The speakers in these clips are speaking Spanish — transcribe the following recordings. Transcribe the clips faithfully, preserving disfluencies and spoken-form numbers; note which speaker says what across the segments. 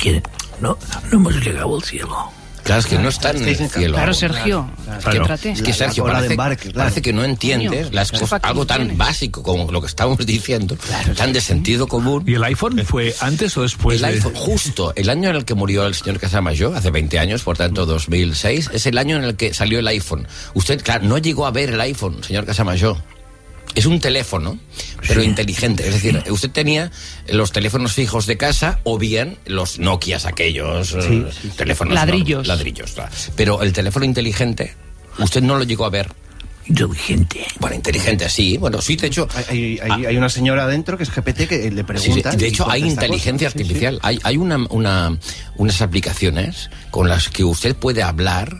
Speaker 1: que no, no hemos llegado al cielo.
Speaker 2: Claro, es que no está en el cielo.
Speaker 3: Claro, Sergio.
Speaker 2: Claro, claro. Es que, es que Sergio, parece, embarque, claro. parece que no entiendes Coño, las cosas, algo tan tienes. básico como lo que estamos diciendo, claro, tan de sentido común.
Speaker 4: ¿Y el iPhone fue antes o después?
Speaker 2: El
Speaker 4: de...
Speaker 2: iPhone, justo, el año en el que murió el señor Casamayor, hace veinte años, por tanto dos mil seis, es el año en el que salió el iPhone. Usted, claro, no llegó a ver el iPhone, señor Casamayor. Es un teléfono, pero sí. inteligente. Es decir, usted tenía los teléfonos fijos de casa o bien los Nokias aquellos, sí, sí, teléfonos...
Speaker 3: Ladrillos.
Speaker 2: No, ladrillos, claro. Pero el teléfono inteligente, usted no lo llegó a ver.
Speaker 1: Inteligente.
Speaker 2: Bueno, inteligente, sí. Bueno, sí, de hecho...
Speaker 5: Hay, hay, hay una señora adentro que es G P T que le pregunta...
Speaker 2: Sí, de hecho, hay inteligencia cosa. artificial. Sí, sí. Hay, hay una, una, unas aplicaciones con las que usted puede hablar...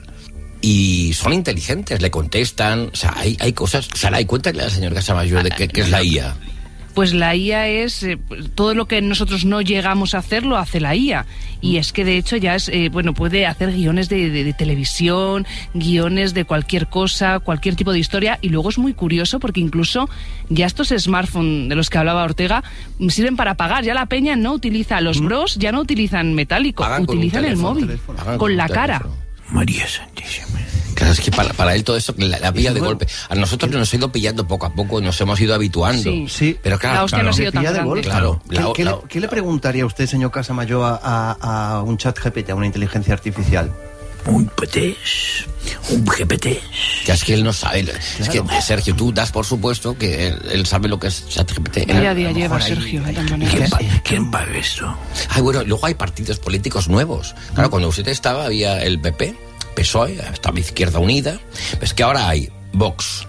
Speaker 2: Y son inteligentes, le contestan, o sea, hay, hay cosas... Saray, cuéntale al señor Casamayor de qué, qué es la I A.
Speaker 3: Pues la I A es... Eh, todo lo que nosotros no llegamos a hacer, lo hace la I A. Y es que, de hecho, ya es... Eh, bueno, puede hacer guiones de, de, de televisión, guiones de cualquier cosa, cualquier tipo de historia. Y luego es muy curioso porque incluso ya estos smartphones de los que hablaba Ortega sirven para pagar. Ya la peña no utiliza... Los bros ya no utilizan metálico, Hagan utilizan el móvil, con, con la cara.
Speaker 1: Teléfono. María Santísima.
Speaker 2: Claro, es que para, para él todo eso, la, la pilla de golpe. A nosotros nos ha ido pillando poco a poco, nos hemos ido habituando.
Speaker 3: Sí,
Speaker 5: sí.
Speaker 2: Pero claro,
Speaker 3: la hostia
Speaker 2: claro,
Speaker 3: no ha sido tan
Speaker 5: de
Speaker 3: grande.
Speaker 5: golpe.
Speaker 2: Claro,
Speaker 5: ¿Qué,
Speaker 2: la,
Speaker 5: ¿qué,
Speaker 2: la,
Speaker 5: le, ¿Qué le preguntaría usted, señor Casamayor, a, a, a un chat G P T, a una inteligencia artificial?
Speaker 1: Un P T, un G P T.
Speaker 2: Ya es que él no sabe. Claro. Es que, Sergio, tú das por supuesto que él, él sabe lo que es ChatGPT.
Speaker 3: Día a día lleva Sergio.
Speaker 1: Hay, ¿Quién, pa, ¿Quién paga esto?
Speaker 2: Ay, bueno, luego hay partidos políticos nuevos. Claro, cuando usted estaba había el P P, P S O E, estaba Izquierda Unida. Es que ahora hay Vox,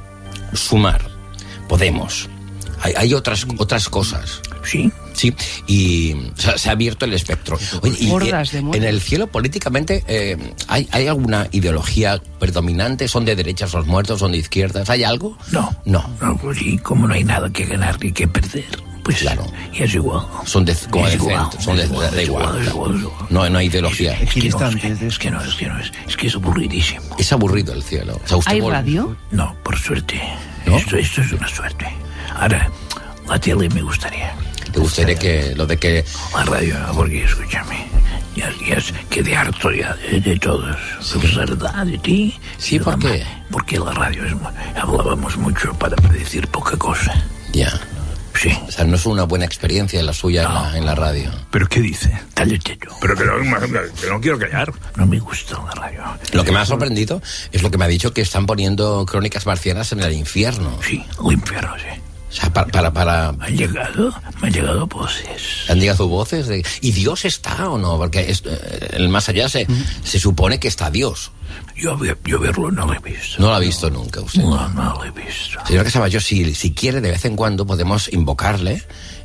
Speaker 2: Sumar, Podemos. Hay, hay otras, otras cosas.
Speaker 1: Sí.
Speaker 2: Sí, y se, se ha abierto el espectro. Oye, y en, en el cielo, políticamente, eh, ¿hay, ¿hay alguna ideología predominante? ¿Son de derechas los muertos? ¿Son de izquierdas? ¿Hay algo?
Speaker 1: No.
Speaker 2: No.
Speaker 1: No, pues sí, como no hay nada que ganar ni que perder, pues claro. Y es igual.
Speaker 2: Son de, como
Speaker 1: es
Speaker 2: de
Speaker 1: igual,
Speaker 2: centro, son de,
Speaker 1: igual,
Speaker 2: de, de igual.
Speaker 1: igual, igual, igual.
Speaker 2: No, no hay ideología.
Speaker 1: Es, es, que no, es, que, es que no, es que no, es, es que es aburridísimo.
Speaker 2: Es aburrido el cielo. O sea, usted
Speaker 3: ¿Hay
Speaker 2: vol...
Speaker 3: radio?
Speaker 1: No, por suerte.
Speaker 2: ¿No?
Speaker 1: Esto, esto es una suerte. Ahora, la tele me gustaría.
Speaker 2: ¿Te gustaría que lo de que...
Speaker 1: La radio, porque escúchame, ya, ya quedé harto ya de, de todos. Sí. De verdad, de ti.
Speaker 2: Sí, ¿por qué?
Speaker 1: Porque la radio es, hablábamos mucho para predecir poca cosa.
Speaker 2: Ya.
Speaker 1: Sí.
Speaker 2: O sea, no es una buena experiencia la suya no. en, la, en la radio.
Speaker 4: ¿Pero qué dice?
Speaker 1: Cállate tú.
Speaker 4: Pero que no, que no quiero callar.
Speaker 1: No me gusta la radio.
Speaker 2: Lo que me ha sorprendido es lo que me ha dicho que están poniendo Crónicas Marcianas en el infierno.
Speaker 1: Sí, el infierno, sí.
Speaker 2: O sea, para, para, para...
Speaker 1: Me han llegado, me han llegado voces.
Speaker 2: ¿Han llegado voces? De... ¿Y Dios está o no? Porque es, el más allá se, mm. se supone que está Dios.
Speaker 1: Yo, yo verlo no lo he visto.
Speaker 2: No lo ha visto no. nunca usted.
Speaker 1: No, no lo he visto.
Speaker 2: Señor Casamayor, si, si quiere, de vez en cuando podemos invocarle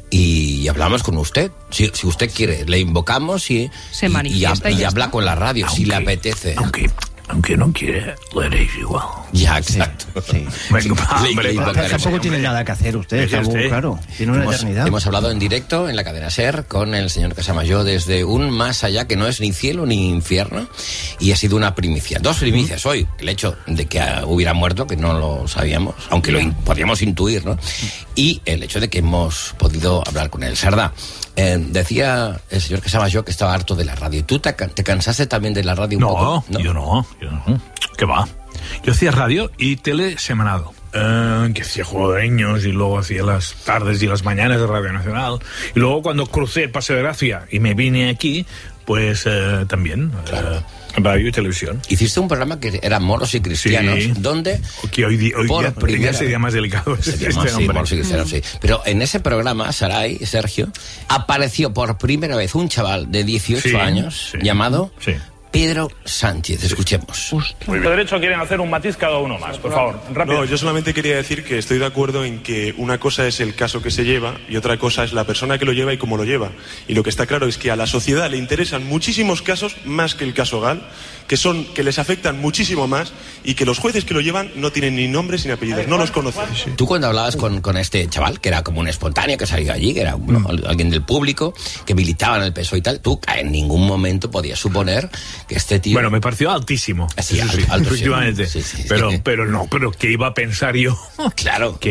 Speaker 2: y hablamos con usted. Si, si usted quiere, le invocamos y,
Speaker 3: se
Speaker 2: y,
Speaker 3: manifiesta
Speaker 2: y, y, y habla
Speaker 3: está.
Speaker 2: con la radio,
Speaker 1: aunque,
Speaker 2: si le apetece.
Speaker 1: Aunque... Aunque no quiera, lo haréis igual.
Speaker 2: Ya, exacto.
Speaker 5: Sí.
Speaker 4: Venga, hombre,
Speaker 5: tampoco tiene nada que hacer usted, es algo, claro. Tiene una
Speaker 2: hemos,
Speaker 5: eternidad.
Speaker 2: Hemos hablado en directo en la cadena SER con el señor Casamayor desde un más allá que no es ni cielo ni infierno y ha sido una primicia. Dos primicias hoy. El hecho de que hubiera muerto, que no lo sabíamos, aunque lo in, podíamos intuir, ¿no? Y el hecho de que hemos podido hablar con él. Sardá, eh, decía el señor Casamayor que estaba harto de la radio. ¿Tú te, te cansaste también de la radio un
Speaker 4: no,
Speaker 2: poco?
Speaker 4: No, yo no. Yo no. ¿Qué va? Yo hacía radio y tele semanado. Uh, que hacía Juego de Niños y luego hacía las tardes y las mañanas de Radio Nacional. Y luego cuando crucé el Paseo de Gracia y me vine aquí, pues uh, también claro. uh, radio y televisión.
Speaker 2: Hiciste un programa que era Moros y Cristianos,
Speaker 4: sí.
Speaker 2: donde
Speaker 4: que hoy, hoy,
Speaker 2: por
Speaker 4: día,
Speaker 2: primera,
Speaker 4: hoy día sería más delicado
Speaker 2: sería
Speaker 4: este
Speaker 2: más,
Speaker 4: nombre.
Speaker 2: Sí, Moros y Cristianos, sí. Pero en ese programa, Saray, Sergio, apareció por primera vez un chaval de dieciocho
Speaker 4: sí,
Speaker 2: años
Speaker 4: sí.
Speaker 2: llamado...
Speaker 4: Sí.
Speaker 2: Pedro Sánchez, escuchemos.
Speaker 6: Muy bien. Derecho quieren hacer un matiz cada uno más, por favor, rápido.
Speaker 7: No, yo solamente quería decir que estoy de acuerdo en que una cosa es el caso que se lleva y otra cosa es la persona que lo lleva y cómo lo lleva. Y lo que está claro es que a la sociedad le interesan muchísimos casos más que el caso Gal, que son que les afectan muchísimo más y que los jueces que lo llevan no tienen ni nombres ni apellidos, no los conocen.
Speaker 2: Tú cuando hablabas con, con este chaval, que era como un espontáneo que salía allí, que era bueno, mm. alguien del público, que militaba en el P S O E y tal, tú en ningún momento podías suponer que este tío...
Speaker 4: Bueno, me pareció altísimo.
Speaker 2: Sí, alto, alto,
Speaker 4: efectivamente.
Speaker 2: sí, sí, sí.
Speaker 4: Pero, pero no, pero ¿qué iba a pensar yo?
Speaker 2: Claro.
Speaker 4: Que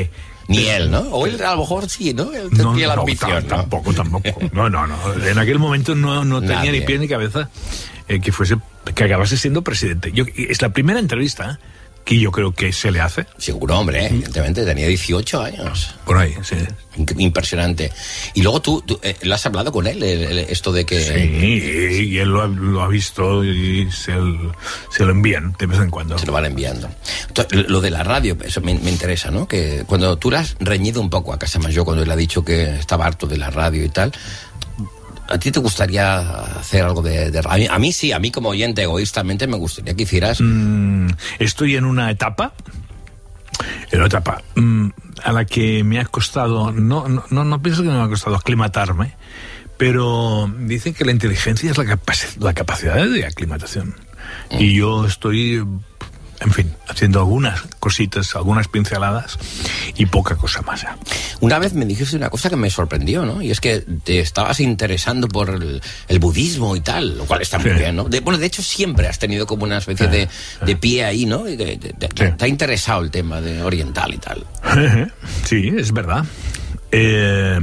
Speaker 2: Ni él, ¿no? O él a lo mejor sí, ¿no? Él
Speaker 4: No,
Speaker 2: tenía la
Speaker 4: no,
Speaker 2: ambición,
Speaker 4: t-
Speaker 2: ¿no?
Speaker 4: Tampoco, tampoco. No, no, no. En aquel momento no, no tenía
Speaker 2: Nadie.
Speaker 4: ni pie ni cabeza eh, que fuese, que acabase siendo presidente. Yo, es la primera entrevista que yo creo que se le hace.
Speaker 2: Seguro, hombre, evidentemente, tenía dieciocho años.
Speaker 4: Por ahí, sí.
Speaker 2: Impresionante. Y luego tú, tú eh, ¿lo has hablado con él? El- el- esto de que...
Speaker 4: Sí, y él lo ha, lo ha visto y se, el- se lo envían de vez en cuando.
Speaker 2: Se lo van enviando. Entonces, lo de la radio, eso me, me interesa, ¿no? Que cuando tú le has reñido un poco a Casamayor, cuando él ha dicho que estaba harto de la radio y tal, ¿a ti te gustaría hacer algo de, de radio? A mí sí, a mí como oyente, egoístamente, me gustaría que hicieras...
Speaker 4: Mm, estoy en una etapa, en una etapa mm, a la que me ha costado, no, no, no, no pienso que me ha costado aclimatarme, pero dicen que la inteligencia es la, capaci- la capacidad de aclimatación. Mm. Y yo estoy, en fin, haciendo algunas cositas, algunas pinceladas y poca cosa más. ¿eh?
Speaker 2: Una vez me dijiste una cosa que me sorprendió, ¿no? Y es que te estabas interesando por el, el budismo y tal, lo cual está muy
Speaker 4: Sí.
Speaker 2: bien, ¿no? De, bueno, de hecho siempre has tenido como una especie de, de pie ahí, ¿no? Y de- de- de-
Speaker 4: Sí.
Speaker 2: Te ha interesado el tema de oriental y tal.
Speaker 4: Sí, es verdad. Eh,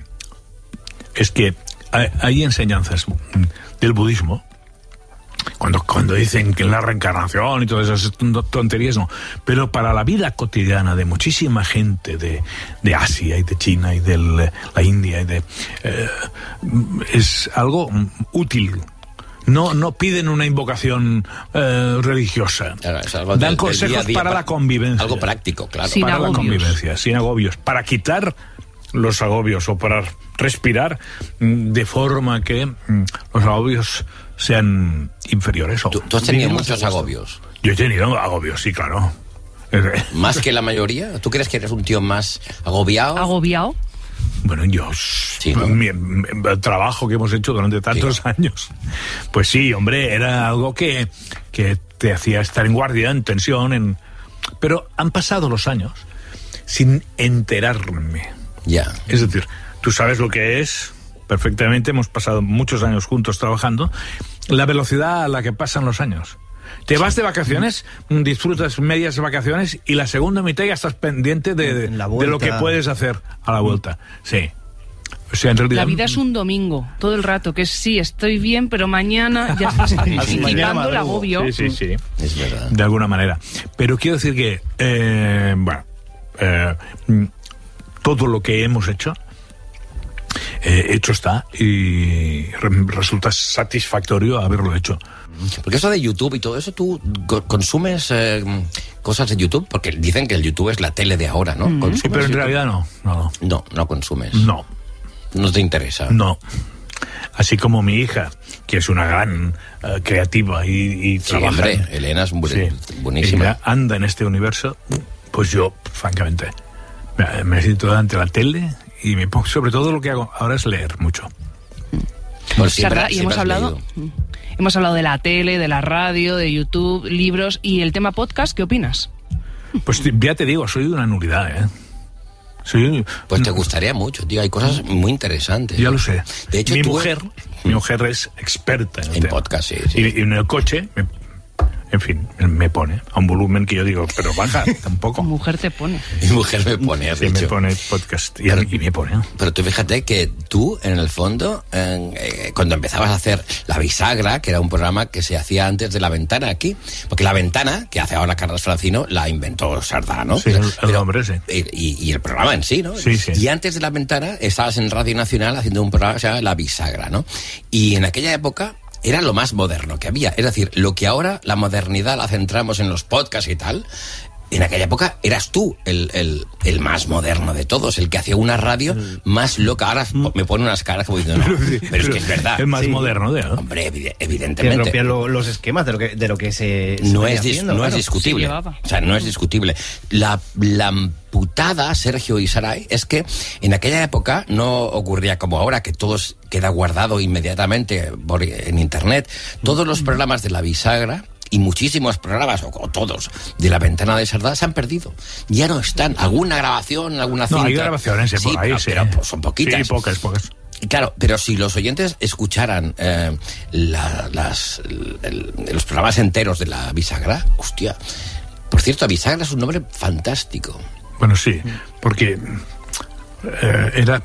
Speaker 4: es que hay, hay enseñanzas del budismo. Cuando, cuando dicen que la reencarnación y todas esas tonterías, no. Pero para la vida cotidiana de muchísima gente de, de Asia y de China y de la India y de, eh, es algo útil. No, no piden una invocación eh, religiosa.
Speaker 2: Claro, es algo
Speaker 4: Dan
Speaker 2: del- del
Speaker 4: consejos
Speaker 2: día a día,
Speaker 4: para
Speaker 2: pa-
Speaker 4: la convivencia.
Speaker 2: Algo práctico, claro.
Speaker 3: Sin
Speaker 4: para
Speaker 3: agobios.
Speaker 4: la convivencia, sin agobios, para quitar los agobios o para respirar mm, de forma que mm, los agobios sean inferiores. O
Speaker 2: ¿Tú, tú has tenido
Speaker 4: digamos,
Speaker 2: muchos agobios.
Speaker 4: Yo he tenido agobios, sí, claro.
Speaker 2: ¿Más que la mayoría? ¿Tú crees que eres un tío más agobiado?
Speaker 3: ¿Agobiado?
Speaker 4: Bueno, yo,
Speaker 2: ¿no?
Speaker 4: mi, mi- el trabajo que hemos hecho durante tantos
Speaker 2: Sí.
Speaker 4: años, pues sí, hombre, era algo que, que te hacía estar en guardia, en tensión, en... pero han pasado los años sin enterarme.
Speaker 2: Ya.
Speaker 4: Es decir, tú sabes lo que es perfectamente, hemos pasado muchos años juntos trabajando, la velocidad a la que pasan los años. Te vas de vacaciones, disfrutas medias vacaciones y la segunda mitad ya estás pendiente de, de,
Speaker 5: En la
Speaker 4: de lo que
Speaker 5: vuelta.
Speaker 4: puedes hacer a la vuelta. Sí. O sea, en realidad...
Speaker 3: La vida es un domingo, todo el rato, que es sí, estoy bien, pero mañana ya estás
Speaker 5: Mañana
Speaker 3: quitando el
Speaker 5: madrugo.
Speaker 3: agobio.
Speaker 4: Sí, sí, sí.
Speaker 2: Es verdad.
Speaker 4: De alguna manera. Pero quiero decir que, eh, bueno, eh, mm, todo lo que hemos hecho, eh, hecho está y re- resulta satisfactorio haberlo hecho.
Speaker 2: Porque eso de YouTube y todo eso, ¿tú co- consumes eh, cosas de YouTube? Porque dicen que el YouTube es la tele de ahora, ¿no? ¿Consumes
Speaker 4: Sí, pero en
Speaker 2: YouTube?
Speaker 4: realidad no, no,
Speaker 2: No, no consumes.
Speaker 4: no,
Speaker 2: No te interesa.
Speaker 4: no. Así como mi hija, que es una gran eh, creativa y, y
Speaker 2: Sí,
Speaker 4: trabaja...
Speaker 2: hombre, Elena es bu-
Speaker 4: Sí.
Speaker 2: buenísima.
Speaker 4: Ella anda en este universo, pues yo, francamente, me, me siento delante de la tele y me pongo, sobre todo lo que hago ahora es leer mucho.
Speaker 2: Pues siempre-
Speaker 3: Sardá, y
Speaker 2: siempre
Speaker 3: hemos
Speaker 2: has
Speaker 3: hablado,
Speaker 2: leído.
Speaker 3: hemos hablado de la tele, de la radio, de YouTube, libros y el tema podcast. ¿Qué opinas?
Speaker 4: Pues te- ya te digo, soy una nulidad, ¿eh? Soy,
Speaker 2: Pues te gustaría mucho, tío. Hay cosas muy interesantes.
Speaker 4: ya lo sé.
Speaker 2: De hecho,
Speaker 4: mi
Speaker 2: tú-
Speaker 4: mujer, mi mujer es experta en el
Speaker 2: En
Speaker 4: tema.
Speaker 2: podcast, sí, sí.
Speaker 4: Y, y en el coche, me- en fin, me pone a un volumen que yo digo, pero baja, tampoco.
Speaker 3: Mujer te pone.
Speaker 2: Mi mujer me pone, has
Speaker 4: Sí, me
Speaker 2: dicho.
Speaker 4: pone podcast y, y me pone. ¿eh?
Speaker 2: Pero tú fíjate que tú, en el fondo, eh, eh, cuando empezabas a hacer La Bisagra, que era un programa que se hacía antes de La Ventana aquí, porque La Ventana, que hace ahora Carlos Francino, la inventó Sardá, ¿no?
Speaker 4: Sí, el- el hombre, sí.
Speaker 2: Y, y el programa en sí, ¿no?
Speaker 4: Sí, sí.
Speaker 2: Y antes de La Ventana estabas en Radio Nacional haciendo un programa que se llama La Bisagra, ¿no? Y en aquella época era lo más moderno que había. Es decir, lo que ahora la modernidad la centramos en los podcasts y tal, en aquella época eras tú el, el, el más moderno de todos, el que hacía una radio más loca. Ahora me pone unas caras como diciendo, no, pero, es que es verdad.
Speaker 4: El más
Speaker 5: Sí.
Speaker 4: moderno, ¿eh?
Speaker 2: Hombre, evide-
Speaker 5: Que
Speaker 2: evidentemente.
Speaker 5: rompían lo- los esquemas de lo que, de lo que se, se
Speaker 2: No
Speaker 5: venía
Speaker 2: es, dis-
Speaker 5: haciendo,
Speaker 2: no
Speaker 5: claro.
Speaker 2: es discutible.
Speaker 3: Se llevaba.
Speaker 2: O sea, no es discutible. La, la putada, Sergio y Saray, es que en aquella época no ocurría como ahora, que todo es- queda guardado inmediatamente por, en Internet. Todos los programas de La Bisagra y muchísimos programas, o, o todos, de La Ventana de Sardá se han perdido. Ya no están. Alguna grabación, alguna cinta.
Speaker 4: No, hay grabaciones eh,
Speaker 2: Sí,
Speaker 4: por ahí,
Speaker 2: pero,
Speaker 4: sí.
Speaker 2: pero, pues, son poquitas.
Speaker 4: Sí, pocas, pocas.
Speaker 2: Y claro, pero si los oyentes escucharan eh, la- las, el- el- los programas enteros de La Bisagra, hostia. Por cierto, Bisagra es un nombre fantástico.
Speaker 4: Bueno, sí, porque eh, era...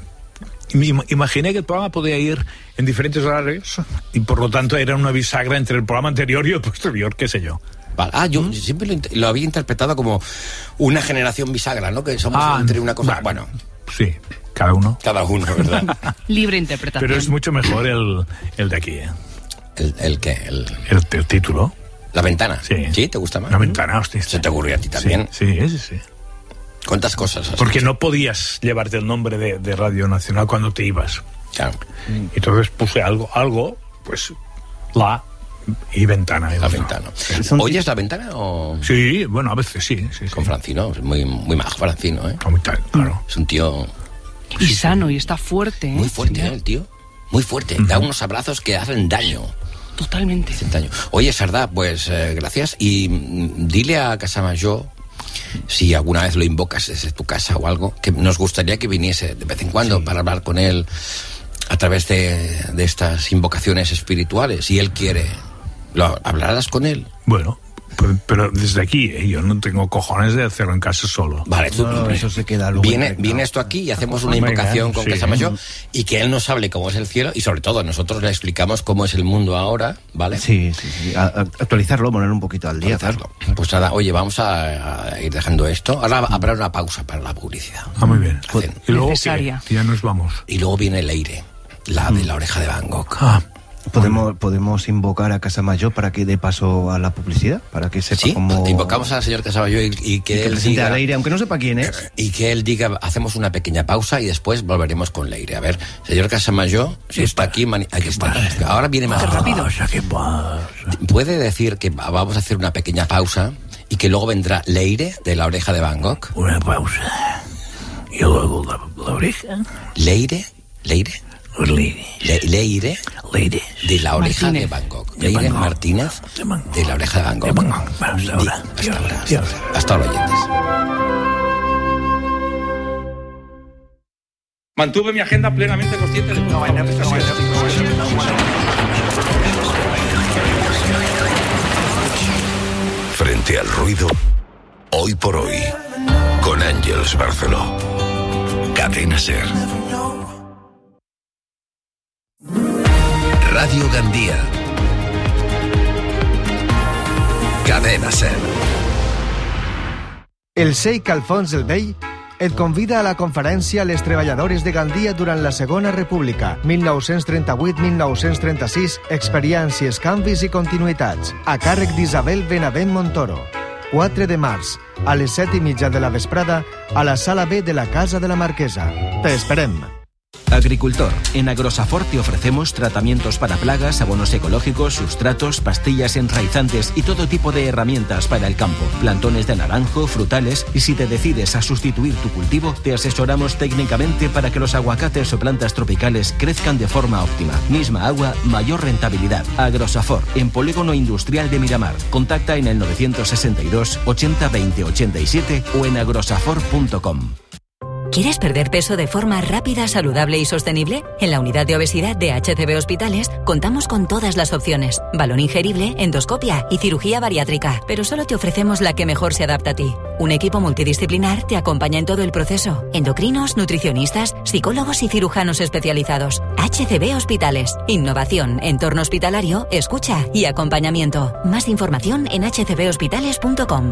Speaker 4: Me imaginé que el programa podía ir en diferentes horarios y por lo tanto era una bisagra entre el programa anterior y el posterior, qué sé yo.
Speaker 2: Vale. Ah, yo ¿Mm? siempre lo, lo había interpretado como una generación bisagra, ¿no? Que somos
Speaker 4: ah,
Speaker 2: entre una cosa...
Speaker 4: Bueno,
Speaker 2: bueno,
Speaker 4: sí, cada uno.
Speaker 2: Cada uno, ¿verdad?
Speaker 3: Libre interpretación.
Speaker 4: Pero es mucho mejor el, el de aquí, ¿eh?
Speaker 2: ¿El, el qué? El...
Speaker 4: El, el título.
Speaker 2: ¿La ventana?
Speaker 4: Sí.
Speaker 2: ¿Sí? ¿Te gusta más?
Speaker 4: La ventana, hostia.
Speaker 2: ¿Se te ocurrió a ti también?
Speaker 4: Sí, sí, sí. sí.
Speaker 2: ¿Cuántas cosas has
Speaker 4: Porque
Speaker 2: hecho?
Speaker 4: no podías llevarte el nombre de, de Radio Nacional cuando te ibas.
Speaker 2: Claro.
Speaker 4: Entonces puse algo, algo, pues la y ventana.
Speaker 2: La ventana.
Speaker 4: Sí.
Speaker 2: ¿Oyes la ventana o...?
Speaker 4: Sí, bueno, a veces sí. sí
Speaker 2: Con
Speaker 4: sí.
Speaker 2: Francino, es muy, muy majo Francino, ¿eh?
Speaker 4: Muy tal, claro.
Speaker 2: Es un tío...
Speaker 3: Y sano, y está fuerte, ¿eh?
Speaker 2: Muy fuerte,
Speaker 3: Sí.
Speaker 2: ¿eh? El tío. Muy fuerte. Uh-huh. Da unos abrazos que hacen daño.
Speaker 3: Totalmente.
Speaker 2: Hacen daño. Oye, Sardá, pues eh, gracias. Y mm, dile a Casamayor, si alguna vez lo invocas desde tu casa o algo, que nos gustaría que viniese de vez en cuando sí. para hablar con él a través de, de estas invocaciones espirituales. Si él quiere, ¿lo hablarás con él?
Speaker 4: Bueno, pero, pero desde aquí, ¿eh? Yo no tengo cojones de hacerlo en casa solo.
Speaker 2: Vale, tú,
Speaker 5: no, no, eso se queda luego.
Speaker 2: Viene, viene esto aquí y hacemos una invocación con
Speaker 4: sí.
Speaker 2: Casamayor y que él nos hable cómo es el cielo y sobre todo nosotros le explicamos cómo es el mundo ahora, ¿vale?
Speaker 5: Sí, sí, sí. A, a, actualizarlo, poner un poquito al día.
Speaker 2: Actualizarlo. Pues nada, oye, vamos a, a ir dejando esto. Ahora habrá una pausa para la publicidad.
Speaker 4: Ah, muy bien.
Speaker 2: Hacen.
Speaker 4: Y luego
Speaker 3: Necesaria.
Speaker 4: ¿qué? Ya nos vamos.
Speaker 2: Y luego viene Leire, la de la oreja de Van Gogh.
Speaker 4: Ah.
Speaker 5: ¿Podemos, podemos invocar a Casamayor para que dé paso a la publicidad, para que sepa
Speaker 2: Sí,
Speaker 5: cómo...
Speaker 2: invocamos al señor Casamayor y, y que,
Speaker 5: y que
Speaker 2: él
Speaker 5: presente
Speaker 2: diga,
Speaker 5: a Leire, aunque no sepa quién es.
Speaker 2: y que él diga, hacemos una pequeña pausa y después volveremos con Leire. A ver, señor Casamayor, si está aquí, mani- aquí está. Ahora viene más rápido.
Speaker 1: ¿Qué pasa?
Speaker 2: ¿Puede decir que vamos a hacer una pequeña pausa y que luego vendrá Leire de la oreja de Van Gogh?
Speaker 1: Una pausa. Y luego la, la oreja.
Speaker 2: Leire, Leire,
Speaker 1: Leire.
Speaker 2: Le, Leire
Speaker 1: Leire.
Speaker 2: de la oreja
Speaker 3: Martínez.
Speaker 2: de Van Gogh.
Speaker 1: De
Speaker 2: Leire
Speaker 1: Van Gogh.
Speaker 2: Martínez
Speaker 1: De Van Gogh.
Speaker 2: de la oreja de Van Gogh.
Speaker 1: De Van Gogh. Hasta
Speaker 2: Di-
Speaker 1: ahora.
Speaker 2: Hasta ahora.
Speaker 1: Dios.
Speaker 2: Hasta ahora, oyentes.
Speaker 6: Mantuve mi agenda plenamente consciente de todo.
Speaker 8: Frente al ruido, hoy por hoy, con Ángeles Barceló. Cadena Ser. Radio Gandía. Cadena Ser.
Speaker 9: El Sheikh Alfons el Vell et convida a la conferència Les treballadores de Gandia durant la Segona República, mil nou-cents trenta-vuit a mil nou-cents trenta-sis, experiències, canvis i continuïtats, a càrrec d'Isabel Benavent Montoro. quatre de març, a les set i mitja de la vesprada, a la Sala B de la Casa de la Marquesa. Te esperem.
Speaker 10: Agricultor, en Agrosafort te ofrecemos tratamientos para plagas, abonos ecológicos, sustratos, pastillas enraizantes y todo tipo de herramientas para el campo, plantones de naranjo, frutales, y si te decides a sustituir tu cultivo, te asesoramos técnicamente para que los aguacates o plantas tropicales crezcan de forma óptima. Misma agua, mayor rentabilidad. Agrosafort, en Polígono Industrial de Miramar. Contacta en el novecientos sesenta y dos ochenta veinte ochenta y siete o en agrosafort punto com.
Speaker 11: ¿Quieres perder peso de forma rápida, saludable y sostenible? En la unidad de obesidad de H C B Hospitales contamos con todas las opciones. Balón ingerible, endoscopia y cirugía bariátrica. Pero solo te ofrecemos la que mejor se adapta a ti. Un equipo multidisciplinar te acompaña en todo el proceso. Endocrinos, nutricionistas, psicólogos y cirujanos especializados. H C B Hospitales. Innovación, entorno hospitalario, escucha y acompañamiento. Más información en h c b hospitales punto com.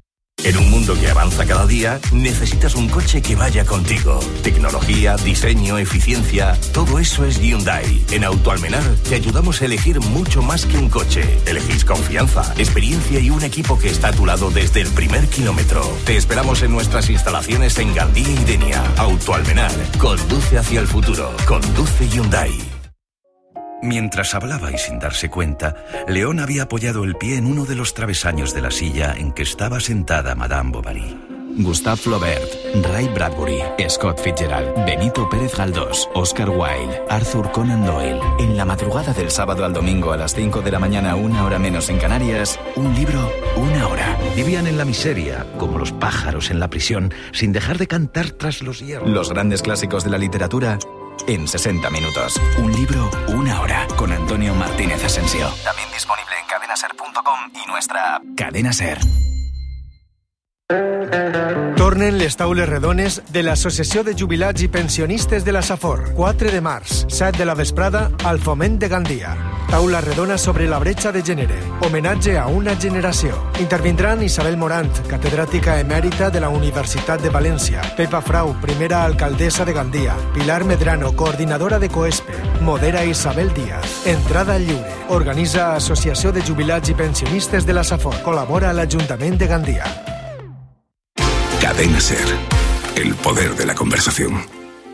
Speaker 8: En un mundo que avanza cada día, necesitas un coche que vaya contigo. Tecnología, diseño, eficiencia, todo eso es Hyundai. En Autoalmenar te ayudamos a elegir mucho más que un coche. Elegís confianza, experiencia y un equipo que está a tu lado desde el primer kilómetro. Te esperamos en nuestras instalaciones en Gandía y Denia. Autoalmenar, conduce hacia el futuro. Conduce Hyundai. Mientras hablaba y sin darse cuenta, León había apoyado el pie en uno de los travesaños de la silla en que estaba sentada Madame Bovary.
Speaker 10: Gustave Flaubert, Ray Bradbury, Scott Fitzgerald, Benito Pérez Galdós, Oscar Wilde, Arthur Conan Doyle. En la madrugada del sábado al domingo a las cinco de la mañana, una hora menos en Canarias, un libro, una hora.
Speaker 1: Vivían en la miseria, como los pájaros en la prisión, sin dejar de cantar tras los hierros.
Speaker 10: Los grandes clásicos de la literatura en sesenta minutos. Un libro, una hora. Con Antonio Martínez Asensio. También disponible en cadenaser punto com y nuestra app. Cadena Ser.
Speaker 9: Torna Tornen les taules redones de l'Associació de Jubilats i Pensionistes de la Safor. quatre de març, set de la vesprada, al Foment de Gandia. Taula redona sobre la bretxa de gènere. Homenatge a una generació. Intervindran Isabel Morant, catedràtica emèrita de la Universitat de València, Pepa Frau, primera alcaldessa de Gandia, Pilar Medrano, coordinadora de COESPE, modera Isabel Díaz. Entrada lliure. Organitza Associació de Jubilats i Pensionistes de la Safor. Col·labora l'Ajuntament de Gandia.
Speaker 12: Cadena SER. El poder de la conversación.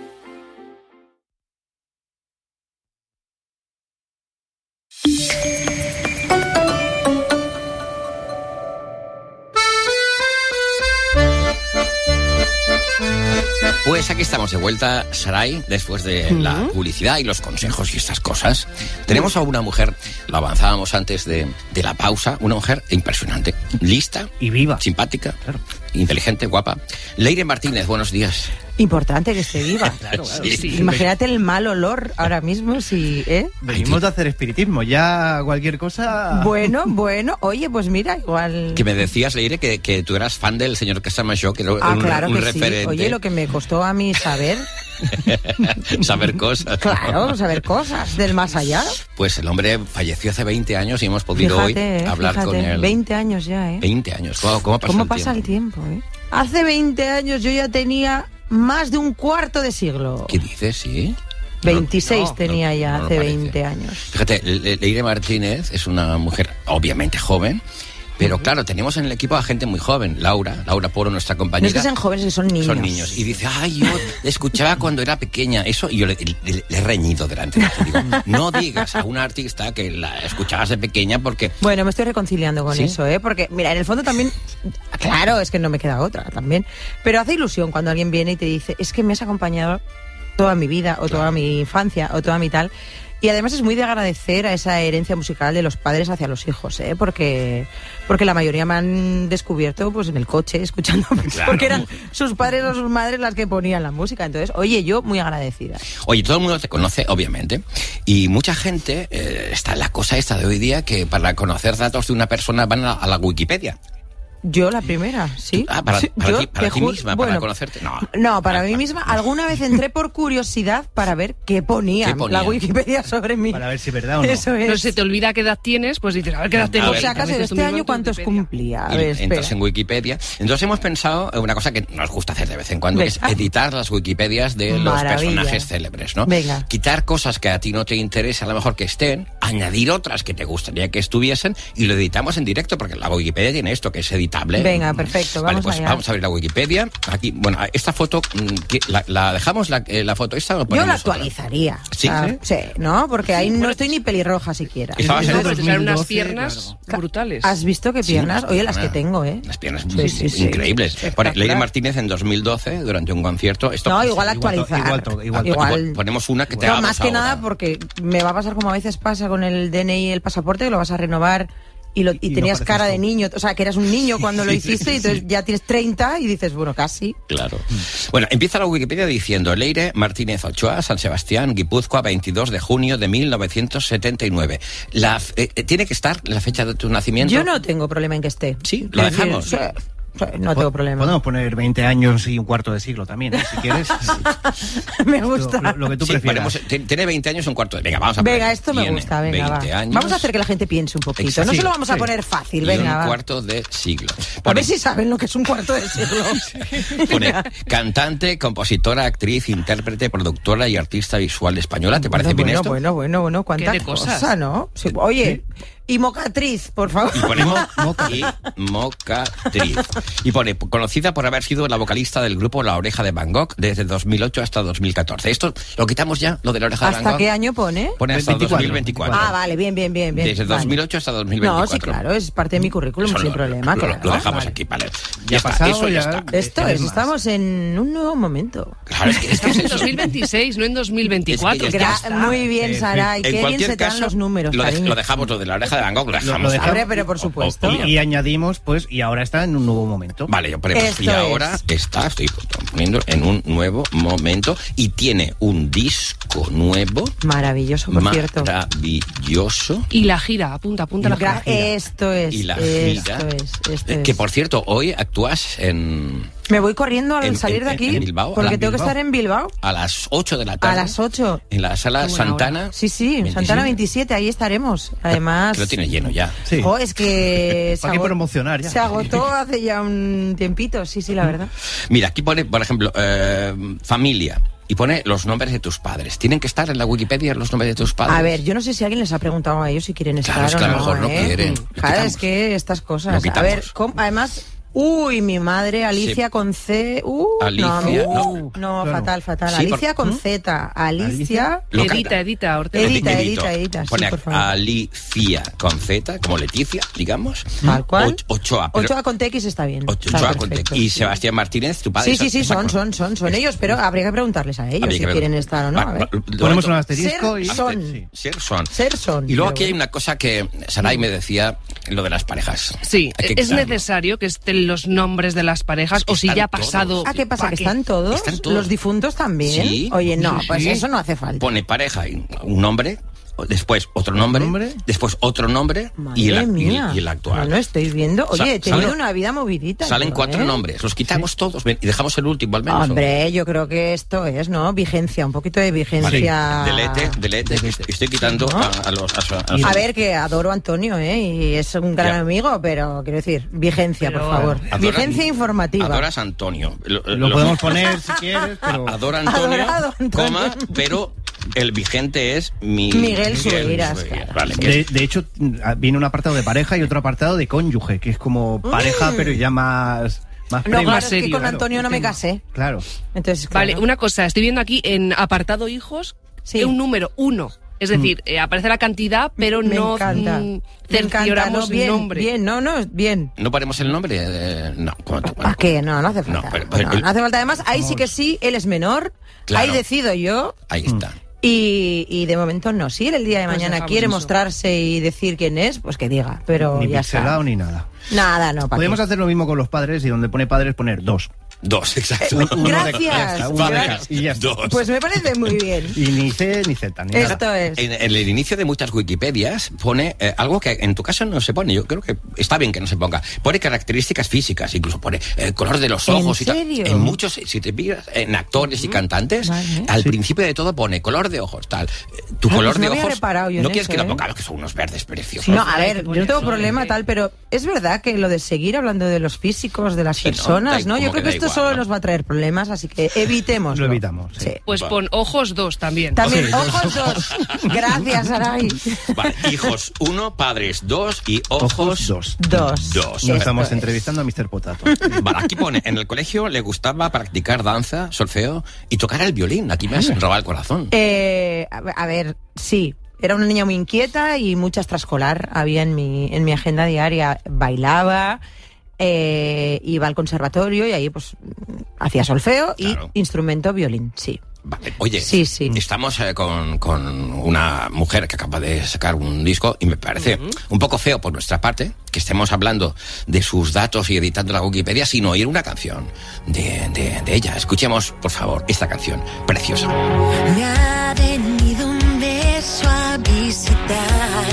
Speaker 2: Pues aquí estamos de vuelta, Saray, después de uh-huh. la publicidad y los consejos y estas cosas. Tenemos a una mujer, lo avanzábamos antes de, de la pausa, una mujer impresionante, lista
Speaker 13: y viva,
Speaker 2: simpática, claro, inteligente, guapa. Leire Martínez, buenos días.
Speaker 14: Importante que esté viva.
Speaker 2: Claro, claro. Sí, sí.
Speaker 14: Imagínate el mal olor ahora mismo, si, ¿eh?
Speaker 5: Venimos de hacer espiritismo, ya cualquier cosa...
Speaker 14: Bueno, bueno, oye, pues mira, igual...
Speaker 2: Que me decías, Leire, que, que tú eras fan del señor Casamayó, que era
Speaker 14: ah,
Speaker 2: un,
Speaker 14: claro
Speaker 2: un
Speaker 14: que
Speaker 2: referente.
Speaker 14: Sí. Oye, lo que me costó a mí saber...
Speaker 2: saber cosas.
Speaker 14: Claro, saber cosas del más allá.
Speaker 2: Pues el hombre falleció hace veinte años y hemos podido
Speaker 14: fíjate,
Speaker 2: hoy hablar
Speaker 14: fíjate,
Speaker 2: con él.
Speaker 14: veinte años ya, ¿eh?
Speaker 2: veinte años, ¿cómo, cómo pasa
Speaker 14: ¿Cómo
Speaker 2: el
Speaker 14: pasa
Speaker 2: tiempo?
Speaker 14: el tiempo, eh? Hace veinte años yo ya tenía más de un cuarto de siglo.
Speaker 2: ¿Qué dices, sí?
Speaker 14: veintiséis no, tenía
Speaker 2: no,
Speaker 14: ya
Speaker 2: no
Speaker 14: hace veinte años.
Speaker 2: Fíjate, Leire Martínez es una mujer obviamente joven, pero uh-huh. claro, tenemos en el equipo a gente muy joven. Laura, Laura Poro, nuestra compañera.
Speaker 14: No es que sean jóvenes, son niños.
Speaker 2: Son niños. Y dice, ay, yo escuchaba cuando era pequeña. Eso, y yo le, le, le he reñido delante de ti. Digo, no digas a una artista que la escuchabas de pequeña porque...
Speaker 14: Bueno, me estoy reconciliando con
Speaker 2: ¿Sí?
Speaker 14: eso, ¿eh? Porque, mira, en el fondo también... Claro, es que no me queda otra también. Pero hace ilusión cuando alguien viene y te dice, es que me has acompañado toda mi vida, o toda claro. mi infancia, o toda mi tal... Y además es muy de agradecer a esa herencia musical de los padres hacia los hijos, ¿eh? Porque, porque la mayoría me han descubierto pues en el coche, escuchando, claro. porque eran sus padres o sus madres las que ponían la música. Entonces, oye, yo muy agradecida.
Speaker 2: Oye, todo el mundo te conoce, obviamente, y mucha gente, eh, está en la cosa esta de hoy día, que para conocer datos de una persona van a, a la Wikipedia.
Speaker 14: Yo la primera, sí.
Speaker 2: Ah, para, para
Speaker 14: yo
Speaker 2: ti, para ti misma,
Speaker 14: bueno,
Speaker 2: para conocerte. No,
Speaker 14: no para mí misma. Alguna vez entré por curiosidad para ver qué ponía, ¿Qué ponía? la Wikipedia sobre mí.
Speaker 5: Para ver si es verdad o no.
Speaker 14: Eso es.
Speaker 3: No se te olvida qué edad tienes, pues dices, a ver qué edad tengo.
Speaker 14: O sea, acaso este año cuántos cumplía. A ver,
Speaker 2: entras
Speaker 14: espera.
Speaker 2: en Wikipedia. Entonces hemos pensado en una cosa que nos gusta hacer de vez en cuando, que es editar las Wikipedias de
Speaker 14: Maravilla.
Speaker 2: los personajes célebres, ¿no?
Speaker 14: Venga.
Speaker 2: Quitar cosas que a ti no te interesa, a lo mejor que estén, añadir otras que te gustaría que estuviesen y lo editamos en directo, porque la Wikipedia tiene esto, que es editable.
Speaker 14: Venga, perfecto, vamos
Speaker 2: Vale, pues
Speaker 14: allá.
Speaker 2: vamos a abrir la Wikipedia. Aquí, bueno, esta foto, ¿la, la dejamos la, la foto esta? ¿O
Speaker 14: Yo la
Speaker 2: otra?
Speaker 14: actualizaría.
Speaker 2: ¿Sí?
Speaker 14: O sea, sí, ¿no? Porque ahí no estoy ni pelirroja siquiera.
Speaker 2: Estabas en
Speaker 3: Entonces,
Speaker 2: el
Speaker 3: te salen unas piernas claro. brutales.
Speaker 14: ¿Has visto qué piernas?
Speaker 2: Sí,
Speaker 14: Oye, las que tengo, ¿eh?
Speaker 2: Las piernas
Speaker 14: sí, sí, sí,
Speaker 2: increíbles. Bueno, Leire Martínez en dos mil doce, durante un concierto... Esto,
Speaker 14: no, igual actualizar.
Speaker 5: Igual, igual, igual,
Speaker 14: igual.
Speaker 2: Ponemos una que te
Speaker 14: no,
Speaker 2: hagamos
Speaker 14: más que
Speaker 2: ahora.
Speaker 14: nada porque me va a pasar como a veces pasa con el D N I y el pasaporte, que lo vas a renovar... Y, lo, y, y tenías no cara tú. de niño, o sea, que eras un niño cuando lo hiciste, y entonces ya tienes treinta y dices, bueno, casi.
Speaker 2: Claro. Bueno, empieza la Wikipedia diciendo, Leire Martínez Ochoa, San Sebastián, Guipúzcoa, veintidós de junio de mil novecientos setenta y nueve. La, eh, ¿Tiene que estar la fecha de tu nacimiento?
Speaker 14: Yo no tengo problema en que esté.
Speaker 2: Sí, lo dejamos.
Speaker 14: Sí. No tengo problema.
Speaker 5: Podemos poner veinte años y un cuarto de siglo también, ¿eh? Si quieres.
Speaker 14: Me gusta.
Speaker 5: Lo, lo que tú
Speaker 2: sí,
Speaker 5: prefieras.
Speaker 2: Ponemos, tiene veinte años y un cuarto de... Venga, vamos a
Speaker 14: Venga,
Speaker 2: poner.
Speaker 14: esto me
Speaker 2: Tiene
Speaker 14: gusta, venga, va.
Speaker 2: años,
Speaker 14: vamos a hacer que la gente piense un poquito.
Speaker 2: Exacto.
Speaker 14: No se lo
Speaker 2: Sí,
Speaker 14: vamos a
Speaker 2: sí.
Speaker 14: poner fácil,
Speaker 2: Y
Speaker 14: venga,
Speaker 2: un
Speaker 14: va.
Speaker 2: cuarto de siglo.
Speaker 14: A
Speaker 2: Pone,
Speaker 14: ver si saben lo que es un cuarto de siglo.
Speaker 2: pone cantante, compositora, actriz, intérprete, productora y artista visual española. ¿Te parece
Speaker 14: bueno,
Speaker 2: bien esto?
Speaker 14: Bueno, bueno, bueno, cuánta
Speaker 3: ¿Qué de cosas?
Speaker 14: cosa, ¿no? Sí, oye... Y mocatriz, por favor.
Speaker 2: Y pone moca, y mocatriz. Y pone, conocida por haber sido la vocalista del grupo La Oreja de Van Gogh desde dos mil ocho hasta dos mil catorce. ¿Esto lo quitamos ya, lo de La Oreja de Van Gogh?
Speaker 14: ¿Hasta qué año pone?
Speaker 2: Pone hasta
Speaker 5: veinticuatro.
Speaker 2: dos mil veinticuatro.
Speaker 14: Ah, vale, bien, bien, bien. bien.
Speaker 2: Desde
Speaker 14: vale.
Speaker 2: dos mil ocho hasta dos mil veinticuatro.
Speaker 14: No, sí, claro, es parte de mi currículum,
Speaker 2: Eso
Speaker 14: sin
Speaker 2: lo,
Speaker 14: problema,
Speaker 2: lo,
Speaker 14: claro.
Speaker 2: lo dejamos
Speaker 14: vale.
Speaker 2: aquí, vale. Ya,
Speaker 5: Ya
Speaker 2: está,
Speaker 5: pasado,
Speaker 2: eso ya,
Speaker 5: ya
Speaker 2: está.
Speaker 14: Esto es, estamos en un nuevo momento.
Speaker 2: Claro, es que, es que
Speaker 3: Estamos
Speaker 2: es
Speaker 3: en
Speaker 2: eso.
Speaker 3: dos mil veintiséis, no en dos mil veinticuatro.
Speaker 2: Es que ya
Speaker 14: Gra- Muy bien,
Speaker 5: Eh,
Speaker 14: Saray,
Speaker 2: En
Speaker 14: qué bien
Speaker 2: cualquier
Speaker 14: se te dan
Speaker 2: caso,
Speaker 14: los números,
Speaker 2: lo, de-
Speaker 14: cariño.
Speaker 2: lo dejamos, lo de La Oreja de Van Gogh, lo dejamos.
Speaker 5: lo dejamos.
Speaker 14: Hombre, pero por supuesto.
Speaker 2: O- o-
Speaker 5: Y añadimos, pues, y ahora está en un nuevo momento.
Speaker 2: Vale, yo ponemos,
Speaker 14: Esto
Speaker 2: y ahora
Speaker 14: es.
Speaker 2: está, estoy poniendo en un nuevo momento y tiene un disco nuevo.
Speaker 14: Maravilloso, por cierto.
Speaker 2: Maravilloso.
Speaker 3: Y la gira, apunta, apunta la
Speaker 14: Gra-
Speaker 3: gira.
Speaker 14: Esto es.
Speaker 2: Y la
Speaker 14: esto
Speaker 2: gira.
Speaker 14: es, esto
Speaker 2: Eh,
Speaker 14: es.
Speaker 2: Que por cierto, hoy actúas en,
Speaker 14: Me voy corriendo al
Speaker 2: En-
Speaker 14: salir
Speaker 2: en-
Speaker 14: de aquí
Speaker 2: en Bilbao,
Speaker 14: porque
Speaker 2: a
Speaker 14: tengo que
Speaker 2: Bilbao.
Speaker 14: estar en Bilbao
Speaker 2: A las ocho de la tarde.
Speaker 14: a las ocho.
Speaker 2: En la sala
Speaker 14: Qué buena
Speaker 2: Santana.
Speaker 14: hora. Sí, sí, Santana veintisiete, ahí estaremos. Además...
Speaker 2: Que lo tiene lleno ya.
Speaker 5: Sí.
Speaker 14: Jo, es que se,
Speaker 5: Hay que
Speaker 14: agotó-
Speaker 5: promocionar ya.
Speaker 14: se agotó hace ya un tiempito, sí, sí, la verdad.
Speaker 2: Mira, aquí pone, por ejemplo, eh, familia. Y pone los nombres de tus padres. ¿Tienen que estar en la Wikipedia los nombres de tus padres?
Speaker 14: A ver, yo no sé si alguien les ha preguntado a ellos si quieren estar
Speaker 2: Claro, es que
Speaker 14: o
Speaker 2: a lo
Speaker 14: no,
Speaker 2: mejor no
Speaker 14: ¿eh?
Speaker 2: quieren. Lo
Speaker 14: Claro,
Speaker 2: quitamos.
Speaker 14: es que estas
Speaker 2: Lo
Speaker 14: cosas... A
Speaker 2: quitamos.
Speaker 14: ver, ¿cómo? Además... Uy, mi madre, Alicia
Speaker 2: Sí.
Speaker 14: con C. Uh,
Speaker 2: Alicia,
Speaker 14: no, no, no,
Speaker 2: Claro.
Speaker 14: fatal, fatal.
Speaker 2: Sí,
Speaker 14: Alicia
Speaker 2: por-
Speaker 14: con Z. Alicia.
Speaker 2: Lo
Speaker 3: Edita,
Speaker 2: canta.
Speaker 3: edita, Ortega.
Speaker 14: Edita,
Speaker 2: Edito.
Speaker 14: edita, edita. Sí,
Speaker 2: Pone
Speaker 14: por favor.
Speaker 2: Alicia con Z, como Leticia, digamos.
Speaker 14: Tal cual.
Speaker 2: Och- Ochoa. pero-
Speaker 14: Ochoa con T X está bien.
Speaker 2: Ocho-
Speaker 14: Está
Speaker 2: Ochoa con
Speaker 14: perfecto,
Speaker 2: T. Y
Speaker 14: sí.
Speaker 2: Sebastián Martínez, tu padre.
Speaker 14: Sí, sí, sí,
Speaker 2: esa-
Speaker 14: son,
Speaker 2: esa-
Speaker 14: son, son, son ellos, pero habría que preguntarles a ellos
Speaker 2: Habría
Speaker 14: si
Speaker 2: que ver-
Speaker 14: quieren estar o no.
Speaker 2: Va-
Speaker 14: A ver.
Speaker 2: va- de
Speaker 5: Ponemos
Speaker 2: momento-
Speaker 5: un asterisco
Speaker 14: Ser
Speaker 5: y...
Speaker 14: son.
Speaker 2: Ser son.
Speaker 14: Ser son.
Speaker 2: Y luego
Speaker 14: pero
Speaker 2: aquí hay
Speaker 14: bueno.
Speaker 2: una cosa que Saray me decía, lo de las parejas.
Speaker 3: Sí,
Speaker 2: Hay que
Speaker 3: es
Speaker 2: quitarlo.
Speaker 3: necesario que estén los nombres de las parejas, o si
Speaker 2: están
Speaker 3: ya ha
Speaker 2: todos.
Speaker 3: pasado...
Speaker 14: Ah, ¿qué pasa?
Speaker 3: ¿pa'
Speaker 14: ¿Que
Speaker 3: qué?
Speaker 14: están todos?
Speaker 2: Están todos.
Speaker 14: ¿Los difuntos también?
Speaker 2: Sí.
Speaker 14: Oye, no,
Speaker 2: Sí,
Speaker 14: pues
Speaker 2: sí.
Speaker 14: eso no hace falta.
Speaker 2: Pone pareja y un nombre, después otro nombre,
Speaker 5: nombre?
Speaker 2: después otro nombre
Speaker 14: Madre
Speaker 2: y el, y el-
Speaker 14: mía.
Speaker 2: y el actual.
Speaker 14: No, no estoy viendo. Oye,
Speaker 2: Sa-
Speaker 14: he tenido
Speaker 2: salen-
Speaker 14: una vida movidita.
Speaker 2: Salen
Speaker 14: yo,
Speaker 2: cuatro
Speaker 14: ¿eh?
Speaker 2: nombres, los quitamos todos ven, y dejamos el último al menos. ¿o?
Speaker 14: Hombre, yo creo que esto es, ¿no? Vigencia, un poquito de
Speaker 2: Vale,
Speaker 14: vigencia.
Speaker 2: delete, delete, estoy quitando
Speaker 14: ¿No?
Speaker 2: a, a los... A, a- a-
Speaker 14: A ver, que adoro a Antonio, ¿eh? Y es un gran
Speaker 2: Ya.
Speaker 14: amigo, pero quiero decir, vigencia,
Speaker 3: Pero-
Speaker 14: por favor.
Speaker 2: Adoras-
Speaker 14: Vigencia informativa.
Speaker 2: Adoras a Antonio. Lo,
Speaker 5: Lo
Speaker 2: lo-
Speaker 5: podemos poner si quieres, pero...
Speaker 2: Adora a Antonio,
Speaker 14: Adorado Antonio.
Speaker 2: coma, pero el vigente es mi,
Speaker 14: Miguel Sueiras,
Speaker 2: Sueiras,
Speaker 14: claro.
Speaker 2: Vale, que
Speaker 5: De,
Speaker 2: es-
Speaker 5: de hecho, viene un apartado de pareja y otro apartado de cónyuge, que es como pareja, pero ya más... más
Speaker 14: No,
Speaker 5: premium.
Speaker 14: claro, es que
Speaker 3: serio,
Speaker 14: con
Speaker 5: claro,
Speaker 14: Antonio no me
Speaker 5: tema.
Speaker 14: casé.
Speaker 5: Claro.
Speaker 14: Entonces,
Speaker 3: Vale,
Speaker 14: claro.
Speaker 3: una cosa, estoy viendo aquí en apartado hijos,
Speaker 14: Sí.
Speaker 3: un número uno. Es decir, eh, aparece la cantidad, pero
Speaker 14: Me
Speaker 3: no
Speaker 14: encanta.
Speaker 3: mm,
Speaker 14: Me encanta,
Speaker 3: cercioramos
Speaker 14: no, bien,
Speaker 3: nombre.
Speaker 14: bien, no, no, bien.
Speaker 2: ¿No ponemos el nombre? Eh, no. ¿Cómo-
Speaker 14: ¿Para qué? No, no hace falta.
Speaker 2: No, pero-
Speaker 14: No,
Speaker 2: pero-
Speaker 14: no hace falta. Además, ahí sí que sí, él es menor,
Speaker 2: Claro.
Speaker 14: ahí decido yo,
Speaker 2: Ahí está.
Speaker 14: y, y de momento no. Si él el día de
Speaker 3: Pues
Speaker 14: mañana
Speaker 3: dejamos
Speaker 14: quiere
Speaker 3: eso.
Speaker 14: mostrarse y decir quién es, pues que diga, pero
Speaker 5: Ni
Speaker 14: ya
Speaker 5: pixelado
Speaker 14: está.
Speaker 5: ni nada.
Speaker 14: Nada, no, ¿para
Speaker 5: Podemos
Speaker 14: qué?
Speaker 5: hacer lo mismo con los padres y donde pone padres poner dos.
Speaker 2: Dos, exacto.
Speaker 5: Uno de-
Speaker 14: Gracias.
Speaker 5: ya está, uno de
Speaker 2: Padres,
Speaker 5: cada- y ya está.
Speaker 2: dos.
Speaker 14: Pues me parece muy bien.
Speaker 5: Y ni C ni Z, ni nada.
Speaker 14: Esto es.
Speaker 2: En, en el inicio de muchas Wikipedias pone eh, algo que en tu caso no se pone. Yo creo que está bien que no se ponga. Pone características físicas, incluso pone el color de los
Speaker 14: ¿En
Speaker 2: ojos y tal.
Speaker 14: serio?
Speaker 2: En muchos, si te fijas en actores y cantantes,
Speaker 14: Vale.
Speaker 2: al principio de todo pone color de ojos, tal. Eh, Tu
Speaker 14: Ah,
Speaker 2: color
Speaker 14: pues no
Speaker 2: de
Speaker 14: había
Speaker 2: ojos.
Speaker 14: reparado yo
Speaker 2: no
Speaker 14: en
Speaker 2: quieres
Speaker 14: eso,
Speaker 2: que lo
Speaker 14: ¿eh?
Speaker 2: pongamos, que son unos verdes preciosos.
Speaker 14: No, a
Speaker 3: Hay que
Speaker 14: ver, yo
Speaker 3: poner
Speaker 14: no tengo
Speaker 3: eso,
Speaker 14: problema
Speaker 3: ¿eh?
Speaker 14: tal, pero es verdad que lo de seguir hablando de los físicos, de las
Speaker 2: Sí, ¿no?
Speaker 14: personas,
Speaker 2: Da-
Speaker 14: ¿no? Yo
Speaker 2: como
Speaker 14: creo
Speaker 2: que
Speaker 14: que
Speaker 2: da
Speaker 14: esto
Speaker 2: igual,
Speaker 14: solo
Speaker 2: ¿no?
Speaker 14: nos va a traer problemas, así que evitemos.
Speaker 5: Lo evitamos, sí.
Speaker 3: Pues
Speaker 2: Va.
Speaker 3: pon ojos dos también.
Speaker 14: También, ojos dos. Gracias, Saray.
Speaker 2: Vale, hijos uno, padres dos y ojos,
Speaker 5: Ojos dos.
Speaker 14: Dos.
Speaker 2: Dos.
Speaker 5: No
Speaker 14: Esto
Speaker 5: estamos
Speaker 14: es.
Speaker 5: entrevistando a mister Potato.
Speaker 2: Vale, aquí pone, en el colegio le gustaba practicar danza, solfeo y tocar el violín. Aquí me has robado el corazón.
Speaker 14: Eh, a ver, a ver, sí. Era una niña muy inquieta y mucha extraescolar había en mi, en mi agenda diaria. Bailaba, eh, iba al conservatorio y ahí pues hacía solfeo y
Speaker 2: Claro.
Speaker 14: instrumento violín, sí.
Speaker 2: Vale, oye,
Speaker 14: Sí, sí.
Speaker 2: estamos eh, con, con una mujer que acaba de sacar un disco y me parece un poco feo por nuestra parte que estemos hablando de sus datos y editando la Wikipedia sin oír una canción de, de, de ella. Escuchemos, por favor, esta canción preciosa.
Speaker 13: Me ha venido un beso a visitar.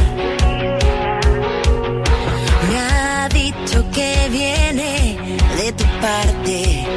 Speaker 13: Me ha dicho que viene de tu parte.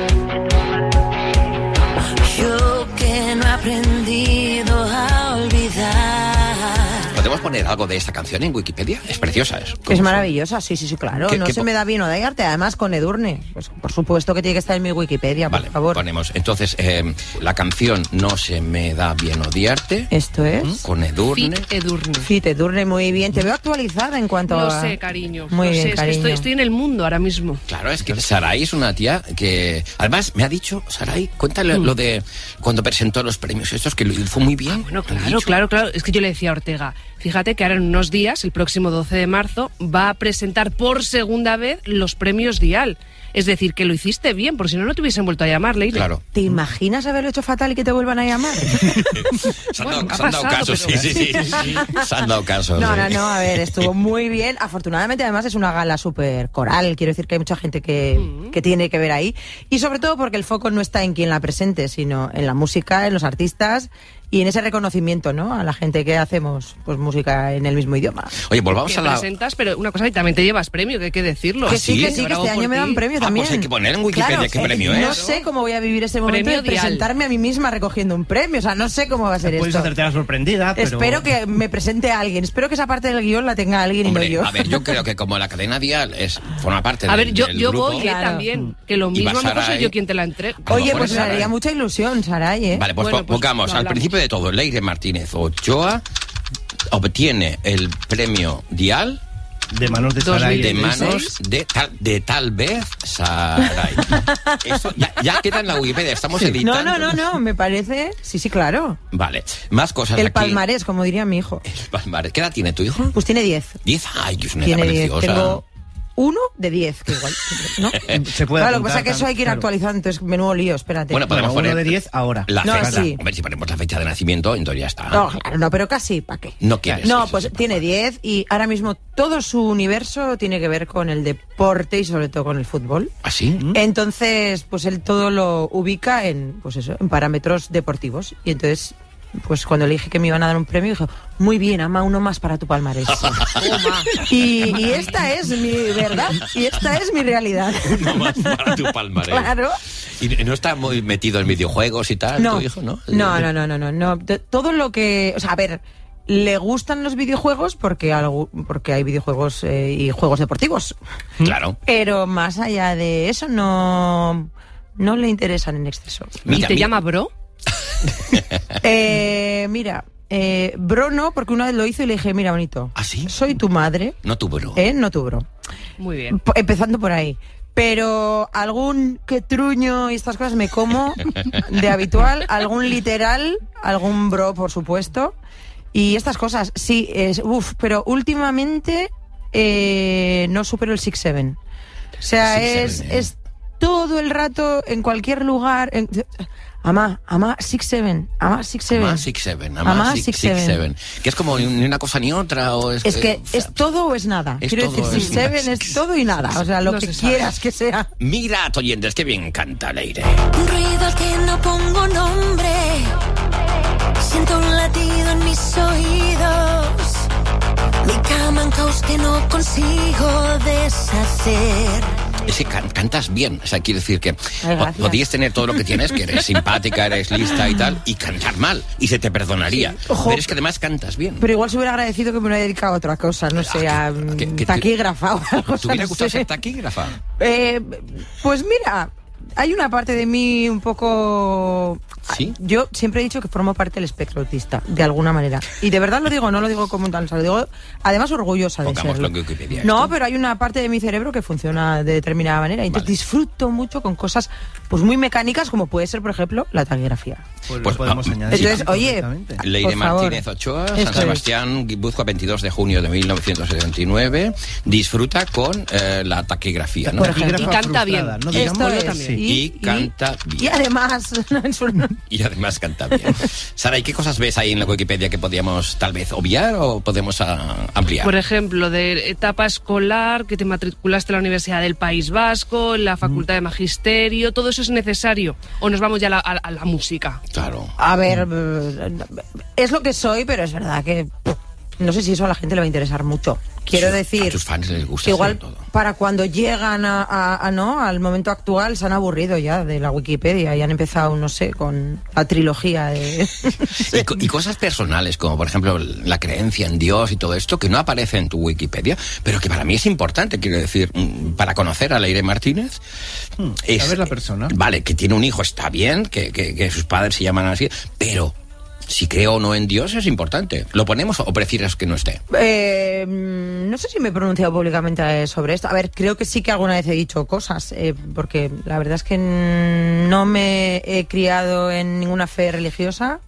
Speaker 13: Yo que no he aprendido a olvidar.
Speaker 2: ¿Podemos poner algo de esta canción en Wikipedia? Es preciosa, es.
Speaker 14: Es maravillosa, sí, sí, sí, claro.
Speaker 2: ¿Qué-
Speaker 14: No
Speaker 2: qué
Speaker 14: se
Speaker 2: po-
Speaker 14: me da bien Odayarte, además con Edurne. Pues por supuesto que tiene que estar en mi Wikipedia, por
Speaker 2: Vale,
Speaker 14: favor.
Speaker 2: ponemos. Entonces, eh, la canción No se me da bien odiarte.
Speaker 14: Esto es.
Speaker 2: Con Edurne.
Speaker 3: Fit Edurne.
Speaker 14: Sí, te Edurne muy bien. Te veo actualizada en cuanto
Speaker 3: Lo
Speaker 14: a...
Speaker 3: sé, cariño.
Speaker 14: Muy
Speaker 3: lo
Speaker 14: bien,
Speaker 3: sé, es que
Speaker 14: cariño.
Speaker 3: estoy, estoy en el mundo ahora mismo.
Speaker 2: Claro, es que Saray es una tía que... Además, me ha dicho, Saray, cuéntale lo de cuando presentó los premios estos, que lo hizo muy bien.
Speaker 3: Bueno,
Speaker 2: ¿Lo he
Speaker 3: claro,
Speaker 2: dicho?
Speaker 3: claro, claro. Es que yo le decía a Ortega, fíjate que ahora en unos días, el próximo doce de marzo, va a presentar por segunda vez los premios Dial. Es decir, que lo hiciste bien, por si no, no te hubiesen vuelto a llamar, Leire.
Speaker 2: Claro.
Speaker 14: ¿Te imaginas haberlo hecho fatal y que te vuelvan a llamar?
Speaker 2: Se han
Speaker 3: Bueno,
Speaker 2: dado,
Speaker 3: ha
Speaker 2: se han dado
Speaker 3: pasado,
Speaker 2: casos,
Speaker 3: pero-
Speaker 2: sí, sí, sí. Se han dado casos.
Speaker 14: No,
Speaker 2: sí.
Speaker 14: no, no, a ver, estuvo muy bien. Afortunadamente, además, es una gala súper coral. Quiero decir que hay mucha gente que, que tiene que ver ahí. Y sobre todo porque el foco no está en quien la presente, sino en la música, en los artistas y en ese reconocimiento, ¿no? A la gente que hacemos pues música en el mismo idioma.
Speaker 2: Oye, volvamos
Speaker 3: Que
Speaker 2: a la...
Speaker 3: presentas, pero una cosa, y también te llevas premio, que hay que decirlo.
Speaker 14: Que sí,
Speaker 2: sí?
Speaker 14: que sí, que
Speaker 3: Bravo
Speaker 14: este
Speaker 3: por
Speaker 14: año me
Speaker 3: ti.
Speaker 14: dan premio
Speaker 2: Ah,
Speaker 14: también.
Speaker 2: pues hay que poner en Wikipedia
Speaker 14: Claro,
Speaker 2: qué
Speaker 14: eh,
Speaker 2: premio
Speaker 14: no
Speaker 2: es.
Speaker 14: sé cómo voy a vivir ese momento
Speaker 3: Premio
Speaker 14: de
Speaker 3: Dial.
Speaker 14: presentarme a mí misma recogiendo un premio. O sea, no sé cómo va a ser
Speaker 5: Puedes
Speaker 14: esto.
Speaker 5: hacerte la sorprendida, pero...
Speaker 14: Espero que me presente a alguien. Espero que esa parte del guión la tenga alguien
Speaker 2: Hombre,
Speaker 14: y no yo.
Speaker 2: a ver, yo creo que como la cadena Dial es forma parte
Speaker 3: A
Speaker 2: del,
Speaker 3: ver, yo,
Speaker 2: del
Speaker 3: yo
Speaker 2: grupo,
Speaker 3: voy eh,
Speaker 14: Claro.
Speaker 3: también, que lo
Speaker 2: Y
Speaker 3: mismo a
Speaker 2: vas
Speaker 3: lo mejor
Speaker 2: Saray.
Speaker 3: soy yo quien te la entrega.
Speaker 2: A lo
Speaker 14: Oye,
Speaker 2: mejor
Speaker 14: pues
Speaker 2: es
Speaker 14: me
Speaker 2: Saray.
Speaker 14: haría mucha ilusión, Saray, ¿eh?
Speaker 2: Vale, pues,
Speaker 3: Bueno,
Speaker 2: po-
Speaker 3: pues
Speaker 2: pongamos,
Speaker 3: lo
Speaker 2: al
Speaker 3: hablamos.
Speaker 2: principio de todo, Leire Martínez Ochoa obtiene el premio Dial
Speaker 5: De manos de Saray.
Speaker 2: de manos de tal, de tal vez Saray. Eso ya, ya queda en la Wikipedia, estamos editando.
Speaker 14: No, no, no, no, me parece... Sí, sí, claro.
Speaker 2: Vale, más cosas
Speaker 14: El
Speaker 2: aquí.
Speaker 14: palmarés, como diría mi hijo.
Speaker 2: El palmarés. ¿Qué edad tiene tu hijo?
Speaker 14: Pues tiene diez.
Speaker 2: Diez. Ay, que es una
Speaker 14: Tiene
Speaker 2: edad
Speaker 14: diez.
Speaker 2: preciosa.
Speaker 14: Tengo uno de diez, que igual... ¿no?
Speaker 5: Se puede
Speaker 14: Claro, lo que
Speaker 5: apuntar,
Speaker 14: pasa es que eso hay que ir
Speaker 5: claro.
Speaker 14: actualizando, entonces menudo lío, espérate.
Speaker 2: Bueno, podemos
Speaker 5: Bueno, uno
Speaker 2: poner
Speaker 5: de diez ahora.
Speaker 2: la
Speaker 14: No,
Speaker 2: fecha.
Speaker 14: sí.
Speaker 2: Hombre, si ponemos la fecha de nacimiento, entonces ya está.
Speaker 14: No, claro, no, pero casi, ¿para qué?
Speaker 2: No quieres.
Speaker 14: No,
Speaker 2: que se
Speaker 14: pues
Speaker 2: sepa.
Speaker 14: tiene diez y ahora mismo todo su universo tiene que ver con el deporte y sobre todo con el fútbol.
Speaker 2: ¿Ah, sí?
Speaker 14: Entonces, pues él todo lo ubica en, pues eso, en parámetros deportivos. Y entonces, pues cuando le dije que me iban a dar un premio, dijo, muy bien, ama, uno más para tu palmarés. y, y esta es mi verdad, y esta es mi realidad.
Speaker 2: No más para tu palmarés.
Speaker 14: Claro.
Speaker 2: ¿Y no está muy metido en videojuegos y tal,
Speaker 14: No.
Speaker 2: tu hijo, no?
Speaker 14: No, no, no, no, no, no. De- Todo lo que, o sea, a ver, le gustan los videojuegos porque algo, porque hay videojuegos eh, y juegos deportivos.
Speaker 2: Claro.
Speaker 14: Pero más allá de eso no no le interesan en exceso.
Speaker 3: ¿Y
Speaker 2: Mira,
Speaker 3: te
Speaker 2: mi-
Speaker 3: llama bro?
Speaker 14: Eh, mira, eh, bro no, porque una vez lo hizo y le dije, mira, bonito,
Speaker 2: ¿Ah, sí?
Speaker 14: soy tu madre,
Speaker 2: No tu bro.
Speaker 14: eh, no tu bro.
Speaker 3: Muy bien.
Speaker 14: P- Empezando por ahí. Pero algún que truño y estas cosas me como de habitual, algún literal, algún bro, por supuesto. Y estas cosas, sí, es, uf, pero últimamente eh, no supero el six seven. O sea,
Speaker 2: Six,
Speaker 14: es,
Speaker 2: seven, ¿eh?
Speaker 14: es todo el rato, en cualquier lugar. En, ama, ama, six seven, ama, six seven.
Speaker 2: Ama Six Seven,
Speaker 14: Ama
Speaker 2: ama Six,
Speaker 14: Six
Speaker 2: six
Speaker 14: Seven.
Speaker 2: Seven. Que es como ni una cosa ni otra. O es,
Speaker 14: Es que
Speaker 2: eh,
Speaker 14: es todo o es nada.
Speaker 2: es
Speaker 14: Quiero
Speaker 2: todo
Speaker 14: decir,
Speaker 2: o
Speaker 14: six
Speaker 2: es nada.
Speaker 14: seven es todo y nada. O sea, lo
Speaker 3: No
Speaker 14: que
Speaker 3: se sabe.
Speaker 14: quieras que sea.
Speaker 2: Mira, oyentes, que bien canta Leire.
Speaker 13: Un ruido al que no pongo nombre. Siento un latido en mis oídos. Mi cama en caos que no consigo deshacer.
Speaker 2: Es que can- cantas bien. O sea, quiero decir que
Speaker 14: Ay,
Speaker 2: po-
Speaker 14: gracias.
Speaker 2: podías tener todo lo que tienes, que eres simpática, eres lista y tal, y cantar mal. Y se te perdonaría.
Speaker 14: Ojo.
Speaker 2: Pero es que además cantas bien.
Speaker 14: Pero igual se hubiera agradecido que me hubiera dedicado a otra cosa, no sé, a mm,
Speaker 2: que- que te-
Speaker 14: taquígrafa o algo.
Speaker 2: ¿Te hubiera
Speaker 14: no
Speaker 2: gustado
Speaker 14: sé.
Speaker 2: ser taquígrafa?
Speaker 14: Eh, pues mira, hay una parte de mí un poco...
Speaker 2: ¿Sí?
Speaker 14: Yo siempre he dicho que formo parte del espectro autista, de alguna manera. Y de verdad lo digo, no lo digo como tal, o sea, lo digo además orgullosa de
Speaker 2: Pongámoslo
Speaker 14: serlo.
Speaker 2: en Wikipedia.
Speaker 14: No,
Speaker 2: esto.
Speaker 14: pero hay una parte de mi cerebro que funciona de determinada manera. Entonces
Speaker 2: Vale.
Speaker 14: disfruto mucho con cosas pues muy mecánicas, como puede ser, por ejemplo, la taquigrafía.
Speaker 5: Pues,
Speaker 2: Pues,
Speaker 5: lo podemos
Speaker 2: ah,
Speaker 5: añadir.
Speaker 14: Entonces, oye,
Speaker 5: perfectamente.
Speaker 2: Leire
Speaker 14: por favor.
Speaker 2: Martínez Ochoa,
Speaker 14: Esto
Speaker 2: San
Speaker 14: es.
Speaker 2: Sebastián, Guipúzcoa, veintidós de junio de mil novecientos setenta y nueve. Disfruta con eh, la taquigrafía, ¿no?
Speaker 14: Por ejemplo.
Speaker 3: Y canta bien.
Speaker 5: No
Speaker 14: Esto
Speaker 5: digámoslo
Speaker 14: es.
Speaker 5: también.
Speaker 2: Y canta bien.
Speaker 14: Y además, en su-
Speaker 2: Y además canta bien. Sara, ¿y qué cosas ves ahí en la Wikipedia que podíamos tal vez obviar o podemos ah, ampliar?
Speaker 3: Por ejemplo, de etapa escolar, que te matriculaste en la Universidad del País Vasco, en la Facultad de Magisterio, ¿todo eso es necesario? ¿O nos vamos ya a la, a- a la música?
Speaker 2: Claro.
Speaker 14: A ver, eh, es lo que soy, pero es verdad que pff, no sé si eso a la gente le va a interesar mucho. Quiero
Speaker 2: Sí,
Speaker 14: decir
Speaker 2: a tus fans les gusta
Speaker 14: que igual
Speaker 2: hacer todo.
Speaker 14: para cuando llegan a, a- a, no al momento actual se han aburrido ya de la Wikipedia y han empezado, no sé, con la trilogía de...
Speaker 2: Y, co- y cosas personales, como por ejemplo la creencia en Dios y todo esto, que no aparece en tu Wikipedia, pero que para mí es importante, quiero decir, mm, para conocer a Leire Martínez. es-
Speaker 5: saber la persona.
Speaker 2: Vale, que tiene un hijo, está bien, que, que- que sus padres se llaman así, pero si creo o no en Dios es importante. ¿Lo ponemos o prefieres que no esté?
Speaker 14: Eh, no sé si me he pronunciado públicamente sobre esto. A ver, creo que sí que alguna vez he dicho cosas, eh, porque la verdad es que no me he criado en ninguna fe religiosa.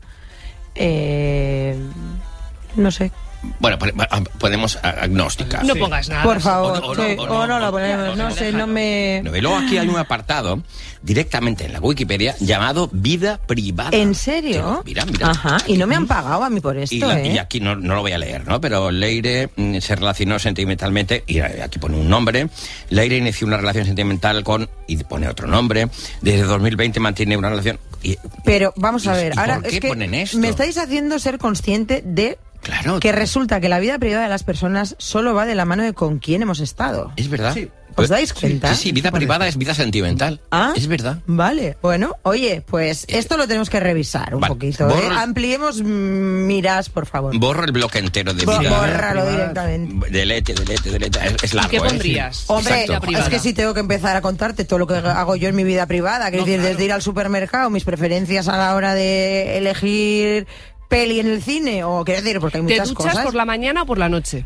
Speaker 14: Eh, no sé.
Speaker 2: Bueno, pone- ah, podemos ah, agnóstica.
Speaker 3: No
Speaker 2: sí.
Speaker 3: pongas nada.
Speaker 14: Por favor,
Speaker 2: O- o no,
Speaker 14: sí,
Speaker 2: o
Speaker 14: o
Speaker 2: no,
Speaker 14: no,
Speaker 2: o-
Speaker 14: lo ponemos, no sé, no me...
Speaker 2: No, y luego aquí hay un apartado directamente en la Wikipedia llamado vida privada.
Speaker 14: ¿En serio?
Speaker 2: Mira, mira.
Speaker 14: Ajá, y no me han pagado a mí por esto,
Speaker 2: Y, la-
Speaker 14: ¿eh?
Speaker 2: y aquí no, no lo voy a leer, ¿no? Pero Leire mm, se relacionó sentimentalmente, y aquí pone un nombre. Leire inició una relación sentimental con, y pone otro nombre. Desde dos mil veinte mantiene una relación. Y,
Speaker 14: Pero vamos a
Speaker 2: ¿Y-
Speaker 14: ver,
Speaker 2: y
Speaker 14: ahora
Speaker 2: por qué
Speaker 14: es que
Speaker 2: ponen esto?
Speaker 14: me estáis haciendo ser consciente de
Speaker 2: claro.
Speaker 14: que resulta que la vida privada de las personas solo va de la mano de con quién hemos estado.
Speaker 2: Es verdad.
Speaker 5: Sí.
Speaker 14: ¿Os dais cuenta?
Speaker 2: Sí, sí, vida privada es vida sentimental.
Speaker 14: Ah,
Speaker 2: es verdad.
Speaker 14: Vale, bueno, oye, pues esto lo tenemos que revisar un
Speaker 2: vale.
Speaker 14: poquito. ¿eh?
Speaker 2: Borro-
Speaker 14: Ampliemos mm, miras, por favor.
Speaker 2: Borro el bloque entero de
Speaker 14: Bo-
Speaker 2: vida.
Speaker 14: bórralo directamente.
Speaker 2: Delete, delete, delete. Es, es largo,
Speaker 3: ¿Y qué
Speaker 2: ¿eh?
Speaker 3: pondrías?
Speaker 14: Hombre,
Speaker 2: Exacto.
Speaker 14: es que si tengo que empezar a contarte todo lo que hago yo en mi vida privada, que
Speaker 3: No,
Speaker 14: es decir,
Speaker 3: claro.
Speaker 14: desde ir al supermercado, mis preferencias a la hora de elegir peli en el cine, o quiero decir, porque hay
Speaker 3: ¿Te
Speaker 14: muchas
Speaker 3: duchas
Speaker 14: cosas.
Speaker 3: por la mañana o por la noche?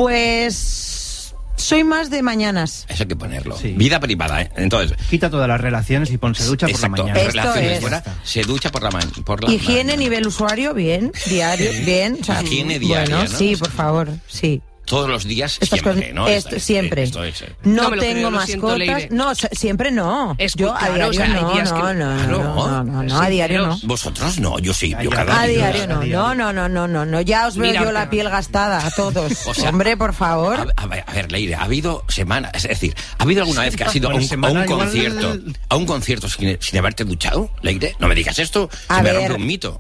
Speaker 14: Pues soy más de mañanas.
Speaker 2: Eso hay que ponerlo.
Speaker 5: Sí.
Speaker 2: Vida privada, ¿eh? Entonces,
Speaker 5: Quita todas las relaciones y pon se ducha por la
Speaker 2: exacto,
Speaker 5: mañana.
Speaker 14: Esto
Speaker 2: relaciones
Speaker 14: es.
Speaker 2: fuera, se ducha por la mañana. Por la
Speaker 14: Higiene
Speaker 2: mañana.
Speaker 14: nivel usuario, bien, diario, bien. O sea,
Speaker 2: Higiene diaria,
Speaker 14: bueno,
Speaker 2: ¿no?
Speaker 14: sí, por favor, sí.
Speaker 2: Todos los días,
Speaker 14: Estas
Speaker 2: siempre,
Speaker 14: cosas-
Speaker 2: ¿no?
Speaker 14: esto- siempre.
Speaker 2: Esto es, eh.
Speaker 14: No,
Speaker 3: No me lo
Speaker 14: tengo
Speaker 3: creo, lo siento,
Speaker 14: mascotas.
Speaker 3: Leire.
Speaker 14: No, se- siempre no.
Speaker 3: Es
Speaker 14: Yo
Speaker 3: muy
Speaker 14: a
Speaker 3: claro,
Speaker 14: diario
Speaker 3: o sea, hay
Speaker 14: no,
Speaker 3: días que-
Speaker 14: no, no, no,
Speaker 2: Claro.
Speaker 14: no, no, no, a
Speaker 3: Sí,
Speaker 14: diario no.
Speaker 3: Dios.
Speaker 2: Vosotros no, yo sí, yo
Speaker 5: A
Speaker 2: cada
Speaker 14: A
Speaker 2: día.
Speaker 14: diario no, no, no, no, no, no, no. Ya os veo
Speaker 3: Mira,
Speaker 14: yo la
Speaker 3: Ortega.
Speaker 14: piel gastada a todos.
Speaker 2: O sea,
Speaker 14: Hombre, por favor.
Speaker 2: A, a ver, a ver, Leire, ha habido semanas, es decir, ¿ha habido alguna vez que has ido a
Speaker 5: Bueno,
Speaker 2: un, a
Speaker 5: semana
Speaker 2: un
Speaker 5: igual-
Speaker 2: concierto, a un concierto sin, sin haberte duchado, Leire? No me digas esto,
Speaker 14: A
Speaker 2: se me
Speaker 14: ver.
Speaker 2: rompe un mito.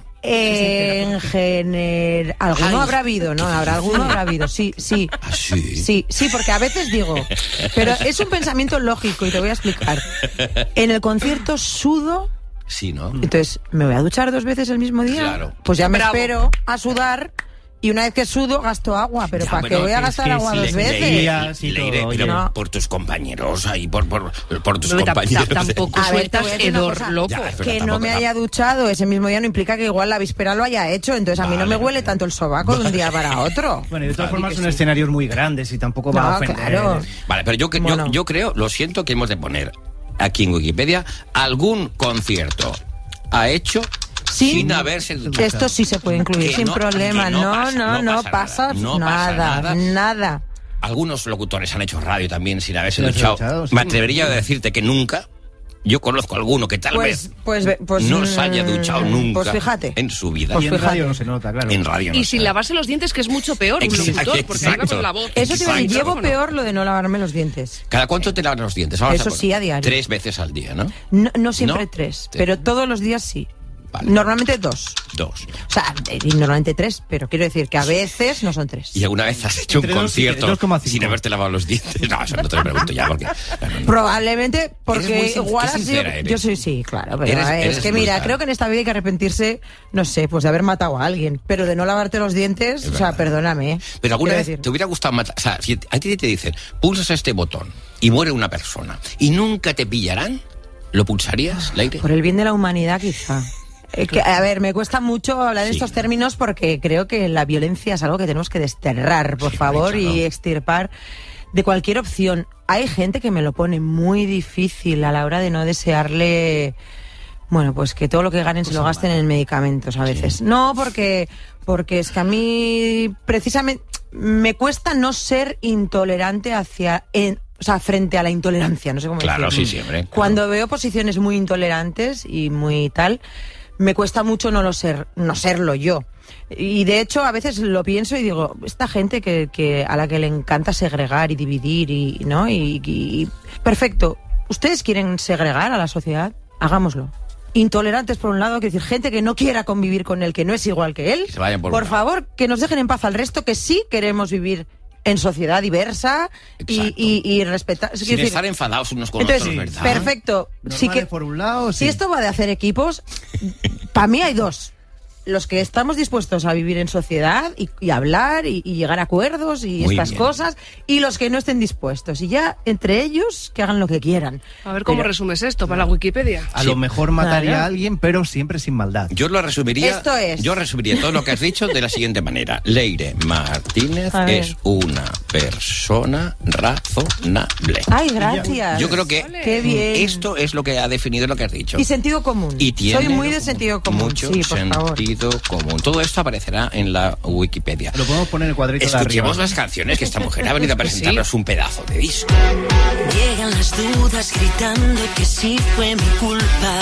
Speaker 14: En general, alguno
Speaker 2: Ay,
Speaker 14: habrá habido, ¿no? Habrá alguno habrá habido, sí, sí.
Speaker 2: ¿Ah, sí?
Speaker 14: Sí, sí, porque a veces digo, pero es un pensamiento lógico y te voy a explicar. En el concierto sudo,
Speaker 2: Sí, ¿no?
Speaker 14: entonces, ¿me voy a duchar dos veces el mismo día?
Speaker 2: Claro.
Speaker 14: Pues ya me
Speaker 3: Bravo.
Speaker 14: espero a sudar y una vez que sudo gasto agua, pero
Speaker 2: Ya,
Speaker 14: ¿para qué
Speaker 2: bueno,
Speaker 14: voy a
Speaker 5: es
Speaker 14: gastar
Speaker 5: que
Speaker 14: agua
Speaker 5: si
Speaker 14: dos
Speaker 5: le-
Speaker 14: veces?
Speaker 2: Leire,
Speaker 5: Días y
Speaker 2: Leire,
Speaker 5: todo,
Speaker 2: pero
Speaker 14: no.
Speaker 2: por tus compañeros ahí, por, por, por tus
Speaker 3: No, tam-
Speaker 2: compañeros.
Speaker 3: tam- tampoco
Speaker 14: A ver, te
Speaker 3: sueltas
Speaker 14: voy a decir una
Speaker 3: hedor
Speaker 14: cosa.
Speaker 3: loco.
Speaker 2: Ya, es verdad,
Speaker 14: Que no
Speaker 2: tampoco,
Speaker 14: me
Speaker 2: tam-
Speaker 14: haya duchado ese mismo día no implica que igual la víspera lo haya hecho, entonces a mí no
Speaker 2: Vale,
Speaker 14: me huele
Speaker 2: vale.
Speaker 14: tanto el sobaco de un día para otro.
Speaker 5: Bueno, y de todas
Speaker 2: Vale,
Speaker 5: formas
Speaker 2: que
Speaker 5: son
Speaker 2: sí.
Speaker 5: escenarios muy grandes y tampoco va a
Speaker 14: No,
Speaker 5: ofender.
Speaker 14: claro.
Speaker 2: Vale, pero yo, que- yo-
Speaker 14: Bueno.
Speaker 2: yo creo, lo siento, que hemos de poner aquí en Wikipedia algún concierto ha hecho
Speaker 14: Sí.
Speaker 2: sin haberse duchado.
Speaker 14: Esto sí se puede incluir
Speaker 2: Que
Speaker 14: sin
Speaker 2: no-
Speaker 14: problema.
Speaker 2: que
Speaker 14: No,
Speaker 2: no
Speaker 14: no,
Speaker 2: pasa-
Speaker 14: no,
Speaker 2: no
Speaker 14: pasa,
Speaker 2: pasa nada, no pasa
Speaker 14: nada,
Speaker 2: nada.
Speaker 14: nada.
Speaker 2: Algunos locutores han hecho radio también sin haberse
Speaker 5: Sin haberse
Speaker 2: duchado.
Speaker 5: duchado, sí.
Speaker 2: Me atrevería a decirte que nunca. Yo conozco a alguno que tal
Speaker 14: Pues,
Speaker 2: vez
Speaker 14: pues, ve- pues,
Speaker 2: no se haya
Speaker 14: mm,
Speaker 2: duchado nunca
Speaker 14: Pues fíjate.
Speaker 2: en su vida.
Speaker 14: Pues
Speaker 5: Y en
Speaker 14: fíjate.
Speaker 5: radio no se nota, claro.
Speaker 2: En radio no
Speaker 3: Y
Speaker 2: sé.
Speaker 3: sin lavarse los dientes, que es mucho peor un
Speaker 2: Exacto,
Speaker 3: locutor, porque ahí va
Speaker 2: exacto.
Speaker 3: con la voz.
Speaker 14: Eso te iba a decir,
Speaker 2: Exacto.
Speaker 14: llevo peor lo de no lavarme los dientes.
Speaker 2: ¿Cada cuánto te lavas los dientes? Vamos
Speaker 14: Eso
Speaker 2: poner
Speaker 14: sí, a diario.
Speaker 2: Tres veces al día, ¿no?
Speaker 14: No, no siempre
Speaker 2: ¿No?
Speaker 14: tres,
Speaker 2: Te-
Speaker 14: pero todos los días sí.
Speaker 2: Vale.
Speaker 14: Normalmente dos.
Speaker 2: Dos.
Speaker 14: O sea, eh, normalmente tres, pero quiero decir que a veces no son tres.
Speaker 2: ¿Y alguna vez has hecho un
Speaker 5: Entre dos y
Speaker 2: concierto
Speaker 5: dos coma cinco.
Speaker 2: sin haberte lavado los dientes? No, eso no te lo pregunto ya, porque... no, no, no.
Speaker 14: Probablemente
Speaker 2: Eres muy
Speaker 14: porque
Speaker 2: sin-
Speaker 14: igual
Speaker 2: qué
Speaker 14: ha sido...
Speaker 2: sincera eres.
Speaker 14: Yo soy, sí, claro, pero
Speaker 2: Eres-
Speaker 14: a ver,
Speaker 2: eres
Speaker 14: es que
Speaker 2: muy
Speaker 14: mira,
Speaker 2: clara.
Speaker 14: creo que en esta vida hay que arrepentirse, no sé, pues de haber matado a alguien, pero de no lavarte los dientes,
Speaker 2: Es
Speaker 14: o sea,
Speaker 2: verdad.
Speaker 14: perdóname. ¿eh?
Speaker 2: Pero alguna
Speaker 14: Quiero
Speaker 2: vez
Speaker 14: decir,
Speaker 2: te hubiera gustado matar... O sea, si a ti te dicen, pulsas este botón y muere una persona y nunca te pillarán, ¿lo pulsarías, Leire?
Speaker 14: Por el bien de la humanidad, quizá. Eh, que, a ver, me cuesta mucho hablar en
Speaker 2: Sí.
Speaker 14: estos términos porque creo que la violencia es algo que tenemos que desterrar, por
Speaker 2: Sí,
Speaker 14: favor,
Speaker 2: de hecho,
Speaker 14: y
Speaker 2: ¿no?
Speaker 14: extirpar de cualquier opción. Hay gente que me lo pone muy difícil a la hora de no desearle, bueno, pues que todo lo que ganen se lo gasten en medicamentos a veces. No, porque, porque es que a mí precisamente me cuesta no ser intolerante hacia... En, o sea, frente a la intolerancia, no sé cómo
Speaker 2: Claro,
Speaker 14: decirlo.
Speaker 2: sí, siempre.
Speaker 14: Cuando veo posiciones muy intolerantes y muy tal, me cuesta mucho no lo ser, no serlo yo. Y de hecho, a veces lo pienso y digo, esta gente que, que a la que le encanta segregar y dividir y, ¿no? Y, y- perfecto. ¿Ustedes quieren segregar a la sociedad? Hagámoslo. Intolerantes por un lado, que decir, gente que no quiera convivir con él, que no es igual que él.
Speaker 2: Que se vayan por un lado.
Speaker 14: favor, que nos dejen en paz al resto, que sí queremos vivir en sociedad diversa y,
Speaker 2: Exacto.
Speaker 14: y, y respetar. es
Speaker 2: Sin
Speaker 14: decir,
Speaker 2: estar enfadados unos con
Speaker 14: entonces,
Speaker 2: otros, ¿verdad?
Speaker 14: perfecto. Sí
Speaker 5: Normales
Speaker 14: que,
Speaker 5: por un lado,
Speaker 14: si
Speaker 5: sí.
Speaker 14: esto va de hacer equipos, para mí hay dos. Los que estamos dispuestos a vivir en sociedad y, y hablar y, y llegar a acuerdos y
Speaker 2: Muy
Speaker 14: estas
Speaker 2: bien.
Speaker 14: cosas, y los que no estén dispuestos. Y ya entre ellos que hagan lo que quieran.
Speaker 3: A ver cómo
Speaker 14: Pero-
Speaker 3: resumes esto para la Wikipedia.
Speaker 5: A lo mejor mataría
Speaker 14: Claro.
Speaker 5: a alguien, pero siempre sin maldad.
Speaker 2: Yo lo resumiría.
Speaker 14: Esto es.
Speaker 2: Yo resumiría todo lo que has dicho de la siguiente manera. Leire Martínez
Speaker 14: A ver.
Speaker 2: es una persona razonable.
Speaker 14: Ay, gracias.
Speaker 2: Yo creo que
Speaker 14: Qué bien.
Speaker 2: esto es lo que ha definido lo que has dicho.
Speaker 14: Y sentido común.
Speaker 2: Y tiene
Speaker 14: Soy muy de sentido común.
Speaker 2: mucho
Speaker 14: Sí, por favor.
Speaker 2: sentido común. Todo esto aparecerá en la Wikipedia.
Speaker 5: Lo podemos poner en el cuadrito de arriba.
Speaker 2: Escuchemos las canciones que esta mujer ha venido a presentarnos un pedazo de disco.
Speaker 13: Llegan las dudas gritando que sí fue mi culpa.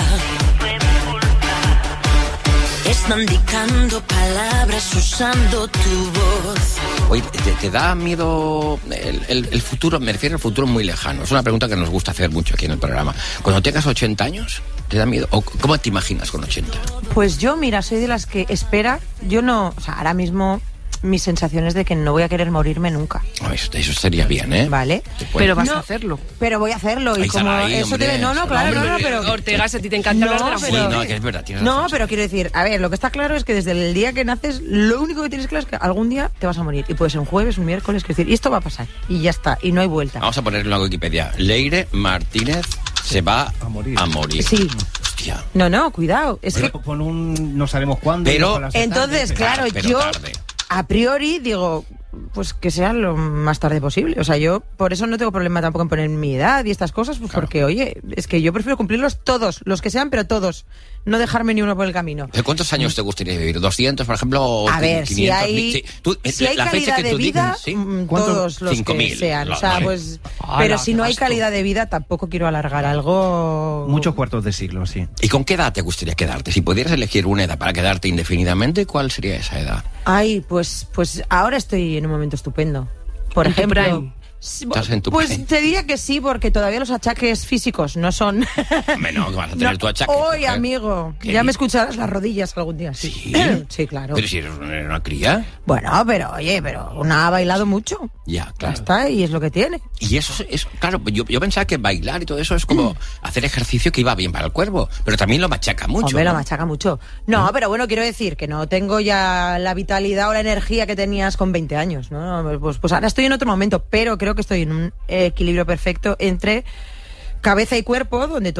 Speaker 13: Están dictando palabras usando tu voz.
Speaker 2: Oye, ¿te, te da miedo el, el- el futuro? Me refiero al futuro muy lejano. Es una pregunta que nos gusta hacer mucho aquí en el programa. Cuando tengas ochenta años, ¿te da miedo? ¿O cómo te imaginas con ochenta?
Speaker 14: Pues yo, mira, soy de las que espera. Yo no, o sea, ahora mismo mis sensaciones de que no voy a querer morirme nunca.
Speaker 2: Oh, eso, eso sería bien, ¿eh?
Speaker 14: Vale.
Speaker 3: Pero vas
Speaker 14: No,
Speaker 3: a hacerlo.
Speaker 14: Pero voy a hacerlo. Y
Speaker 2: Ahí
Speaker 14: como
Speaker 2: estará ahí,
Speaker 14: eso
Speaker 2: hombre,
Speaker 14: te... No, no, claro, no, no, pero...
Speaker 3: Ortega, si a ti te encanta
Speaker 14: No,
Speaker 3: hablar de la
Speaker 14: pero-
Speaker 2: Sí, no, que es verdad, tienes
Speaker 14: No,
Speaker 2: razón.
Speaker 14: pero quiero decir, a ver, lo que está claro es que desde el día que naces, lo único que tienes claro es que algún día te vas a morir. Y puede ser un jueves, un miércoles, quiero decir, y esto va a pasar. Y ya está, y no hay vuelta.
Speaker 2: Vamos a ponerlo en la Wikipedia. Leire Martínez se va a morir. A morir.
Speaker 14: Sí.
Speaker 2: Hostia.
Speaker 14: No, no, cuidado. Es que...
Speaker 5: Con un no sabemos cuándo.
Speaker 2: Pero-
Speaker 5: y luego las
Speaker 14: Entonces,
Speaker 5: tardes.
Speaker 14: claro,
Speaker 2: pero
Speaker 14: yo
Speaker 2: tarde.
Speaker 14: a priori digo, pues que sea lo más tarde posible. O sea, yo por eso no tengo problema tampoco en poner mi edad y estas cosas, pues porque, oye, es que yo prefiero cumplirlos todos, los que sean, pero todos. No dejarme ni uno por el camino.
Speaker 2: ¿De cuántos años te gustaría vivir? ¿doscientos, por ejemplo? O
Speaker 14: A ver, si
Speaker 2: quinientos?
Speaker 14: hay,
Speaker 2: Sí, tú,
Speaker 14: si hay
Speaker 2: la fecha
Speaker 14: calidad
Speaker 2: que
Speaker 14: de
Speaker 2: tú
Speaker 14: vida,
Speaker 2: digas, ¿sí?
Speaker 14: mm,
Speaker 2: ¿Cuánto?
Speaker 14: todos los
Speaker 2: cinco
Speaker 14: que
Speaker 2: mil,
Speaker 14: sean.
Speaker 2: lo-
Speaker 14: O sea,
Speaker 2: vale.
Speaker 14: pues,
Speaker 5: Ala,
Speaker 14: pero si
Speaker 5: qué
Speaker 14: no hay
Speaker 5: gasto.
Speaker 14: calidad de vida, tampoco quiero alargar algo.
Speaker 5: Muchos cuartos de siglo, sí.
Speaker 2: ¿Y con qué edad te gustaría quedarte? Si pudieras elegir una edad para quedarte indefinidamente, ¿cuál sería esa edad?
Speaker 14: Ay, pues, pues ahora estoy en un momento estupendo. Por
Speaker 3: En tu
Speaker 14: ejemplo.
Speaker 3: prime.
Speaker 14: Sí,
Speaker 2: Estás en tu
Speaker 14: pues
Speaker 2: prime.
Speaker 14: te diría que sí, porque todavía los achaques físicos no son.
Speaker 2: Hombre, no, que vas a tener
Speaker 14: No,
Speaker 2: tu achaque.
Speaker 14: Hoy,
Speaker 2: mujer.
Speaker 14: amigo,
Speaker 2: ¿Qué
Speaker 14: ya me
Speaker 2: dices?
Speaker 14: escucharás las rodillas algún día. Sí,
Speaker 2: ¿Sí?
Speaker 14: sí, claro.
Speaker 2: Pero si eres una, una cría.
Speaker 14: Bueno, pero oye, pero una ha bailado mucho.
Speaker 2: Ya,
Speaker 14: Ya
Speaker 2: claro.
Speaker 14: está, y es lo que tiene.
Speaker 2: Y eso es, es- claro, yo, yo pensaba que bailar y todo eso es como hacer ejercicio que iba bien para el cuerpo, pero también lo machaca mucho.
Speaker 14: Hombre, lo
Speaker 2: ¿no?
Speaker 14: machaca mucho. No, pero bueno, quiero decir que no tengo ya la vitalidad o la energía que tenías con veinte años, ¿no? Pues, pues ahora estoy en otro momento, pero creo que estoy en un equilibrio perfecto entre cabeza y cuerpo, donde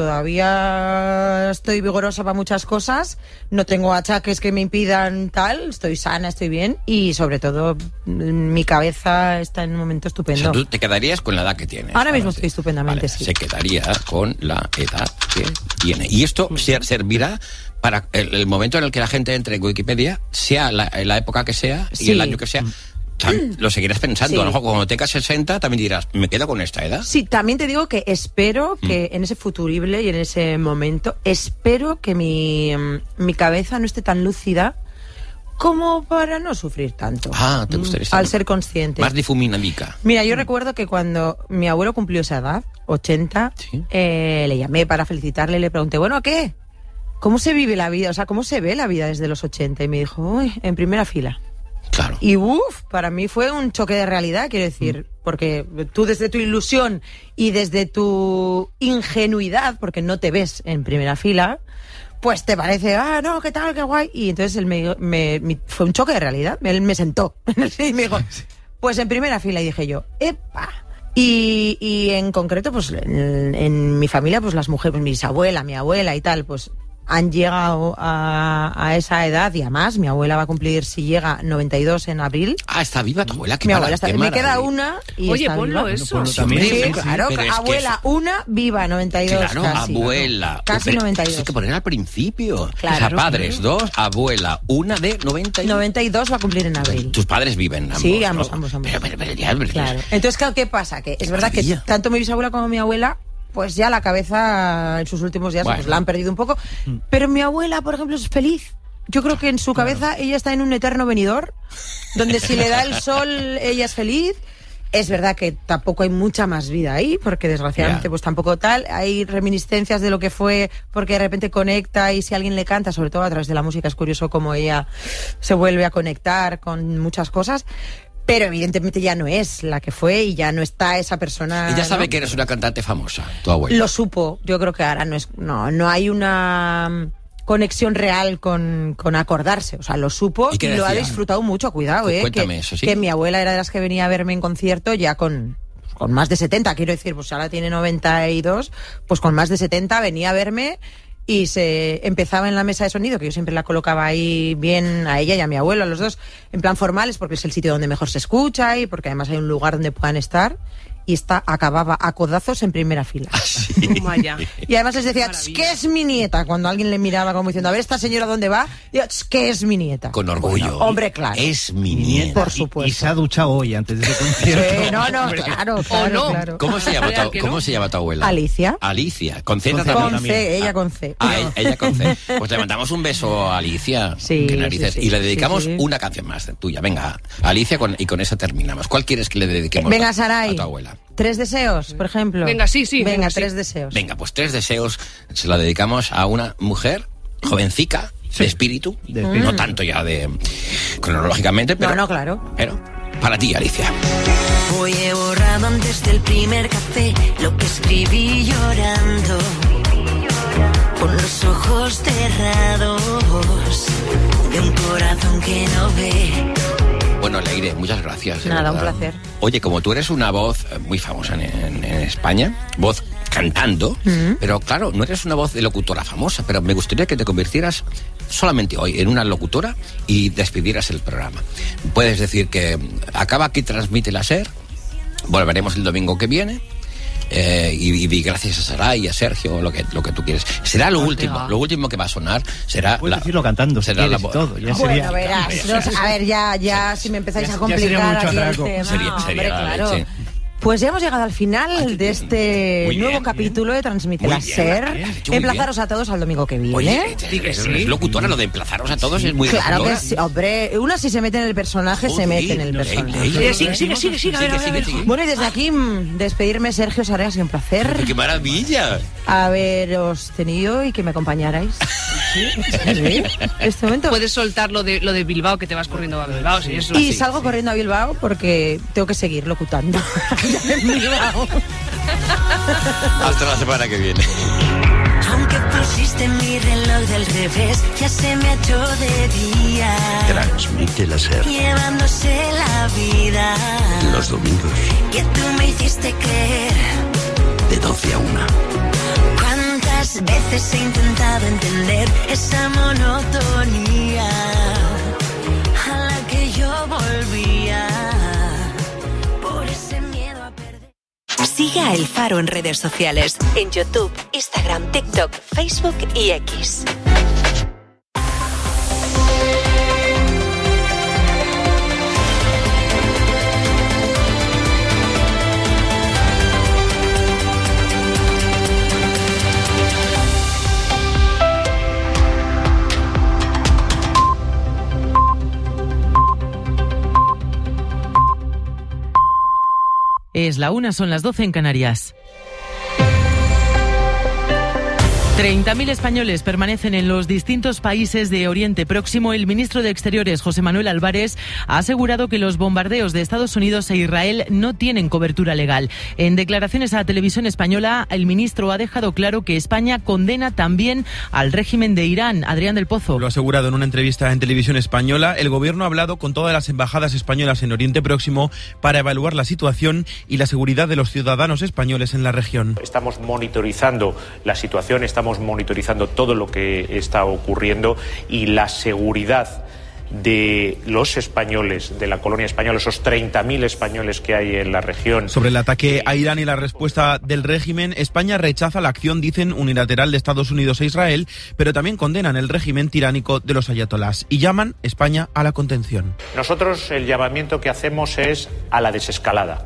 Speaker 14: todavía estoy vigorosa para muchas cosas, no tengo achaques que me impidan tal, estoy sana, estoy bien, y sobre todo mi cabeza está en un momento
Speaker 2: O
Speaker 14: estupendo.
Speaker 2: sea, tú te quedarías con la edad que tienes.
Speaker 14: Ahora mismo
Speaker 2: sí.
Speaker 14: estoy estupendamente,
Speaker 2: Vale,
Speaker 14: sí.
Speaker 2: Se quedaría con la edad que tiene. Y esto ser- servirá para el, el momento en el que la gente entre en Wikipedia, sea la, la época que sea y
Speaker 14: Sí.
Speaker 2: el año que sea. tam- Lo seguirás pensando.
Speaker 14: Sí.
Speaker 2: A lo mejor cuando tengas sesenta también dirás, me quedo con esta edad.
Speaker 14: Sí, también te digo que espero que en ese futurible y en ese momento, espero que mi, mm, mi cabeza no esté tan lúcida como para no sufrir tanto.
Speaker 2: Ah, te gustaría estar
Speaker 14: Al ser consciente.
Speaker 2: más difuminadica.
Speaker 14: Mira, yo recuerdo que cuando mi abuelo cumplió esa edad, ochenta, eh, le llamé para felicitarle y le pregunté, bueno, ¿qué? ¿Cómo se vive la vida? O sea, ¿cómo se ve la vida desde los ochenta? Y me dijo, uy, en primera fila.
Speaker 2: Claro.
Speaker 14: Y uff, para mí fue un choque de realidad, quiero decir, porque tú desde tu ilusión y desde tu ingenuidad, porque no te ves en primera fila, pues te parece, ah, no, qué tal, qué guay. Y entonces él me, me- me- fue un choque de realidad. Él me sentó y me dijo, pues en primera fila. Y dije yo, ¡epa! Y, y en concreto, pues en, en mi familia, pues las mujeres, pues, mi bisabuela, mi abuela y tal, pues han llegado a, a esa edad y además mi abuela va a cumplir, si llega, noventa y dos en abril.
Speaker 2: Ah, está viva tu abuela. Qué
Speaker 14: Mi
Speaker 2: mara-
Speaker 14: abuela está,
Speaker 2: qué
Speaker 14: me queda
Speaker 2: maravilla.
Speaker 14: una y
Speaker 3: Oye,
Speaker 14: está
Speaker 3: ponlo
Speaker 14: viva.
Speaker 3: eso.
Speaker 2: Sí, hombre,
Speaker 14: Sí,
Speaker 2: sí,
Speaker 14: claro,
Speaker 2: pero es que
Speaker 14: abuela una, viva, noventa y dos
Speaker 2: Claro,
Speaker 14: casi.
Speaker 2: abuela.
Speaker 14: Casi
Speaker 2: Pero
Speaker 14: noventa y dos.
Speaker 2: Hay que poner al principio.
Speaker 14: Claro,
Speaker 2: o sea, padres,
Speaker 14: claro.
Speaker 2: dos, abuela, una de noventa y...
Speaker 14: noventa y dos va a cumplir en abril.
Speaker 2: Tus padres viven ambos,
Speaker 14: Sí,
Speaker 2: ¿no?
Speaker 14: ambos, ambos, ambos.
Speaker 2: Pero, pero, pero ya, pero-
Speaker 14: Claro. Entonces, claro, ¿qué pasa? Que es verdad que
Speaker 2: maravilla.
Speaker 14: tanto mi bisabuela como mi abuela, pues ya la cabeza en sus últimos días
Speaker 2: Bueno.
Speaker 14: pues la han perdido un poco. Pero mi abuela, por ejemplo, es feliz. Yo creo que en su cabeza ella está en un eterno venidor, donde si le da el sol ella es feliz. Es verdad que tampoco hay mucha más vida ahí, porque desgraciadamente
Speaker 2: Ya.
Speaker 14: pues tampoco tal. Hay reminiscencias de lo que fue, porque de repente conecta y si alguien le canta, sobre todo a través de la música, es curioso cómo ella se vuelve a conectar con muchas cosas. Pero evidentemente ya no es la que fue y ya no está esa persona.
Speaker 2: Ella sabe
Speaker 14: ¿no?
Speaker 2: que eres una cantante famosa, tu abuela.
Speaker 14: Lo supo. Yo creo que ahora no es, no, no hay una mm, conexión real con, con acordarse. O sea, lo supo
Speaker 2: ¿Y
Speaker 14: y,
Speaker 2: qué
Speaker 14: lo ha
Speaker 2: decía?
Speaker 14: disfrutado mucho. Cuidado,
Speaker 2: Cu-
Speaker 14: eh.
Speaker 2: cuéntame
Speaker 14: que,
Speaker 2: eso, sí.
Speaker 14: que mi abuela era de las que venía a verme en concierto ya con, con más de setenta. Quiero decir, pues ahora tiene noventa y dos, pues con más de setenta venía a verme. Y se empezaba en la mesa de sonido, que yo siempre la colocaba ahí bien a ella y a mi abuelo, a los dos, en plan formales, porque es el sitio donde mejor se escucha y porque además hay un lugar donde puedan estar. Y esta acababa a codazos en primera fila.
Speaker 3: Vaya.
Speaker 14: Y además les decía,
Speaker 3: Maravilla.
Speaker 14: ¿qué es mi nieta? Cuando alguien le miraba como diciendo, a ver, ¿esta señora dónde va? Y yo, ¿qué es mi nieta?
Speaker 2: Con orgullo.
Speaker 14: Hombre, claro.
Speaker 2: Es mi nieta.
Speaker 14: Por
Speaker 5: Y,
Speaker 14: supuesto.
Speaker 5: se ha duchado hoy antes de ese concierto.
Speaker 14: Sí, no, no, claro, claro,
Speaker 3: no.
Speaker 14: claro.
Speaker 2: ¿Cómo se llama
Speaker 3: Real
Speaker 2: tu,
Speaker 3: que
Speaker 2: ¿cómo
Speaker 3: no.
Speaker 2: se llama tu abuela?
Speaker 14: Alicia.
Speaker 2: Alicia. Con Z
Speaker 5: Con Z
Speaker 2: también.
Speaker 14: Con
Speaker 5: también.
Speaker 14: C, ella
Speaker 2: Ah.
Speaker 14: con C.
Speaker 2: Ah, ella- ella con C. Pues le mandamos un beso a Alicia.
Speaker 14: Sí,
Speaker 2: Qué narices.
Speaker 14: sí, sí,
Speaker 2: y le dedicamos
Speaker 14: sí, sí.
Speaker 2: una canción más tuya. Venga, Alicia, con, y con esa terminamos. ¿Cuál quieres que le dediquemos
Speaker 14: Venga,
Speaker 2: a,
Speaker 14: Saray.
Speaker 2: a tu abuela?
Speaker 14: Tres deseos, por ejemplo.
Speaker 3: Venga, sí, sí,
Speaker 14: Venga,
Speaker 3: venga, sí.
Speaker 14: tres deseos.
Speaker 2: Venga, pues tres deseos se la dedicamos a una mujer jovencica, de espíritu,
Speaker 14: De espíritu.
Speaker 2: no tanto ya de cronológicamente, pero,
Speaker 14: No, no, claro.
Speaker 2: pero para ti, Alicia.
Speaker 13: Hoy he borrado antes del primer café lo que escribí llorando, con los ojos cerrados de un corazón que no ve.
Speaker 2: Bueno, Leire, muchas gracias. de
Speaker 14: Nada, un
Speaker 2: verdad.
Speaker 14: placer.
Speaker 2: Oye, como tú eres una voz muy famosa en, en- en España, voz cantando,
Speaker 14: Mm.
Speaker 2: pero claro, no eres una voz de locutora famosa, pero me gustaría que te convirtieras solamente hoy en una locutora y despidieras el programa. Puedes decir que acaba aquí, transmite la SER, volveremos el domingo que viene. Eh, y, y gracias a Saray y a Sergio, lo que, lo que tú quieres. Será lo último, lo último que va a sonar. Será
Speaker 5: Puedes
Speaker 2: la,
Speaker 5: decirlo cantando, si
Speaker 2: será la
Speaker 5: quieres, y
Speaker 2: voz.
Speaker 5: todo, ya
Speaker 14: Bueno,
Speaker 5: sería-
Speaker 14: verás, no, a ver, ya, ya, si me empezáis
Speaker 5: ya-
Speaker 14: a
Speaker 5: ya sería
Speaker 14: complicar
Speaker 5: mucho
Speaker 14: aquí el
Speaker 5: atraco.
Speaker 14: tema,
Speaker 2: Sería-
Speaker 14: hombre,
Speaker 2: sería la
Speaker 14: claro.
Speaker 2: leche.
Speaker 14: Pues ya hemos llegado al final de este
Speaker 2: Muy bien,
Speaker 14: nuevo
Speaker 2: bien.
Speaker 14: capítulo de Transmite
Speaker 2: Muy
Speaker 14: la
Speaker 2: bien,
Speaker 14: SER.
Speaker 2: bien, has hecho muy
Speaker 14: Emplazaros a todos al domingo que viene.
Speaker 2: Oye, es, es locutora, lo de emplazaros a todos es muy
Speaker 14: Claro que
Speaker 2: locutora.
Speaker 14: sí, hombre, una si se mete en el personaje, se
Speaker 2: Joder,
Speaker 14: mete en el
Speaker 2: no,
Speaker 14: personaje.
Speaker 2: Leire, Leire,
Speaker 3: Sigue, sigue, sigue, sigue, a ver, a ver, a ver.
Speaker 14: Bueno, y desde aquí, mm, despedirme, Sergio Saré, ha sido un placer
Speaker 2: ¡Qué maravilla!
Speaker 14: haberos tenido y que me acompañarais. Sí, sí, este momento.
Speaker 3: Puedes soltar lo de, lo de Bilbao, que te vas corriendo a Bilbao, sí, eso.
Speaker 14: Y
Speaker 3: sí.
Speaker 14: salgo corriendo a Bilbao porque tengo que seguir locutando. En Bilbao.
Speaker 2: Hasta la semana que viene.
Speaker 13: Aunque pusiste mi reloj del revés, ya se me ha hecho de día,
Speaker 15: Transmite la SER.
Speaker 13: llevándose la vida
Speaker 15: Los domingos,
Speaker 13: que tú me hiciste creer.
Speaker 15: de doce a una.
Speaker 13: ¿Cuántas veces he intentado entender esa monotonía a la que yo volvía por ese miedo a perder?
Speaker 16: Sigue a El Faro en redes sociales, en YouTube, Instagram, TikTok, Facebook y X.
Speaker 17: Es la una, son las doce en Canarias. treinta mil españoles permanecen en los distintos países de Oriente Próximo. El ministro de Exteriores, José Manuel Álvarez, ha asegurado que los bombardeos de Estados Unidos e Israel no tienen cobertura legal. En declaraciones a la televisión española, el ministro ha dejado claro que España condena también al régimen de Irán. Adrián del Pozo.
Speaker 18: Lo ha asegurado en una entrevista en televisión española. El gobierno ha hablado con todas las embajadas españolas en Oriente Próximo para evaluar la situación y la seguridad de los ciudadanos españoles en la región.
Speaker 19: Estamos monitorizando la situación, estamos monitorizando todo lo que está ocurriendo y la seguridad de los españoles, de la colonia española, esos treinta mil españoles que hay en la región.
Speaker 18: Sobre el ataque a Irán y la respuesta del régimen, España rechaza la acción, dicen, unilateral de Estados Unidos e Israel, pero también condenan el régimen tiránico de los ayatolás y llaman España a la contención.
Speaker 19: Nosotros el llamamiento que hacemos es a la desescalada,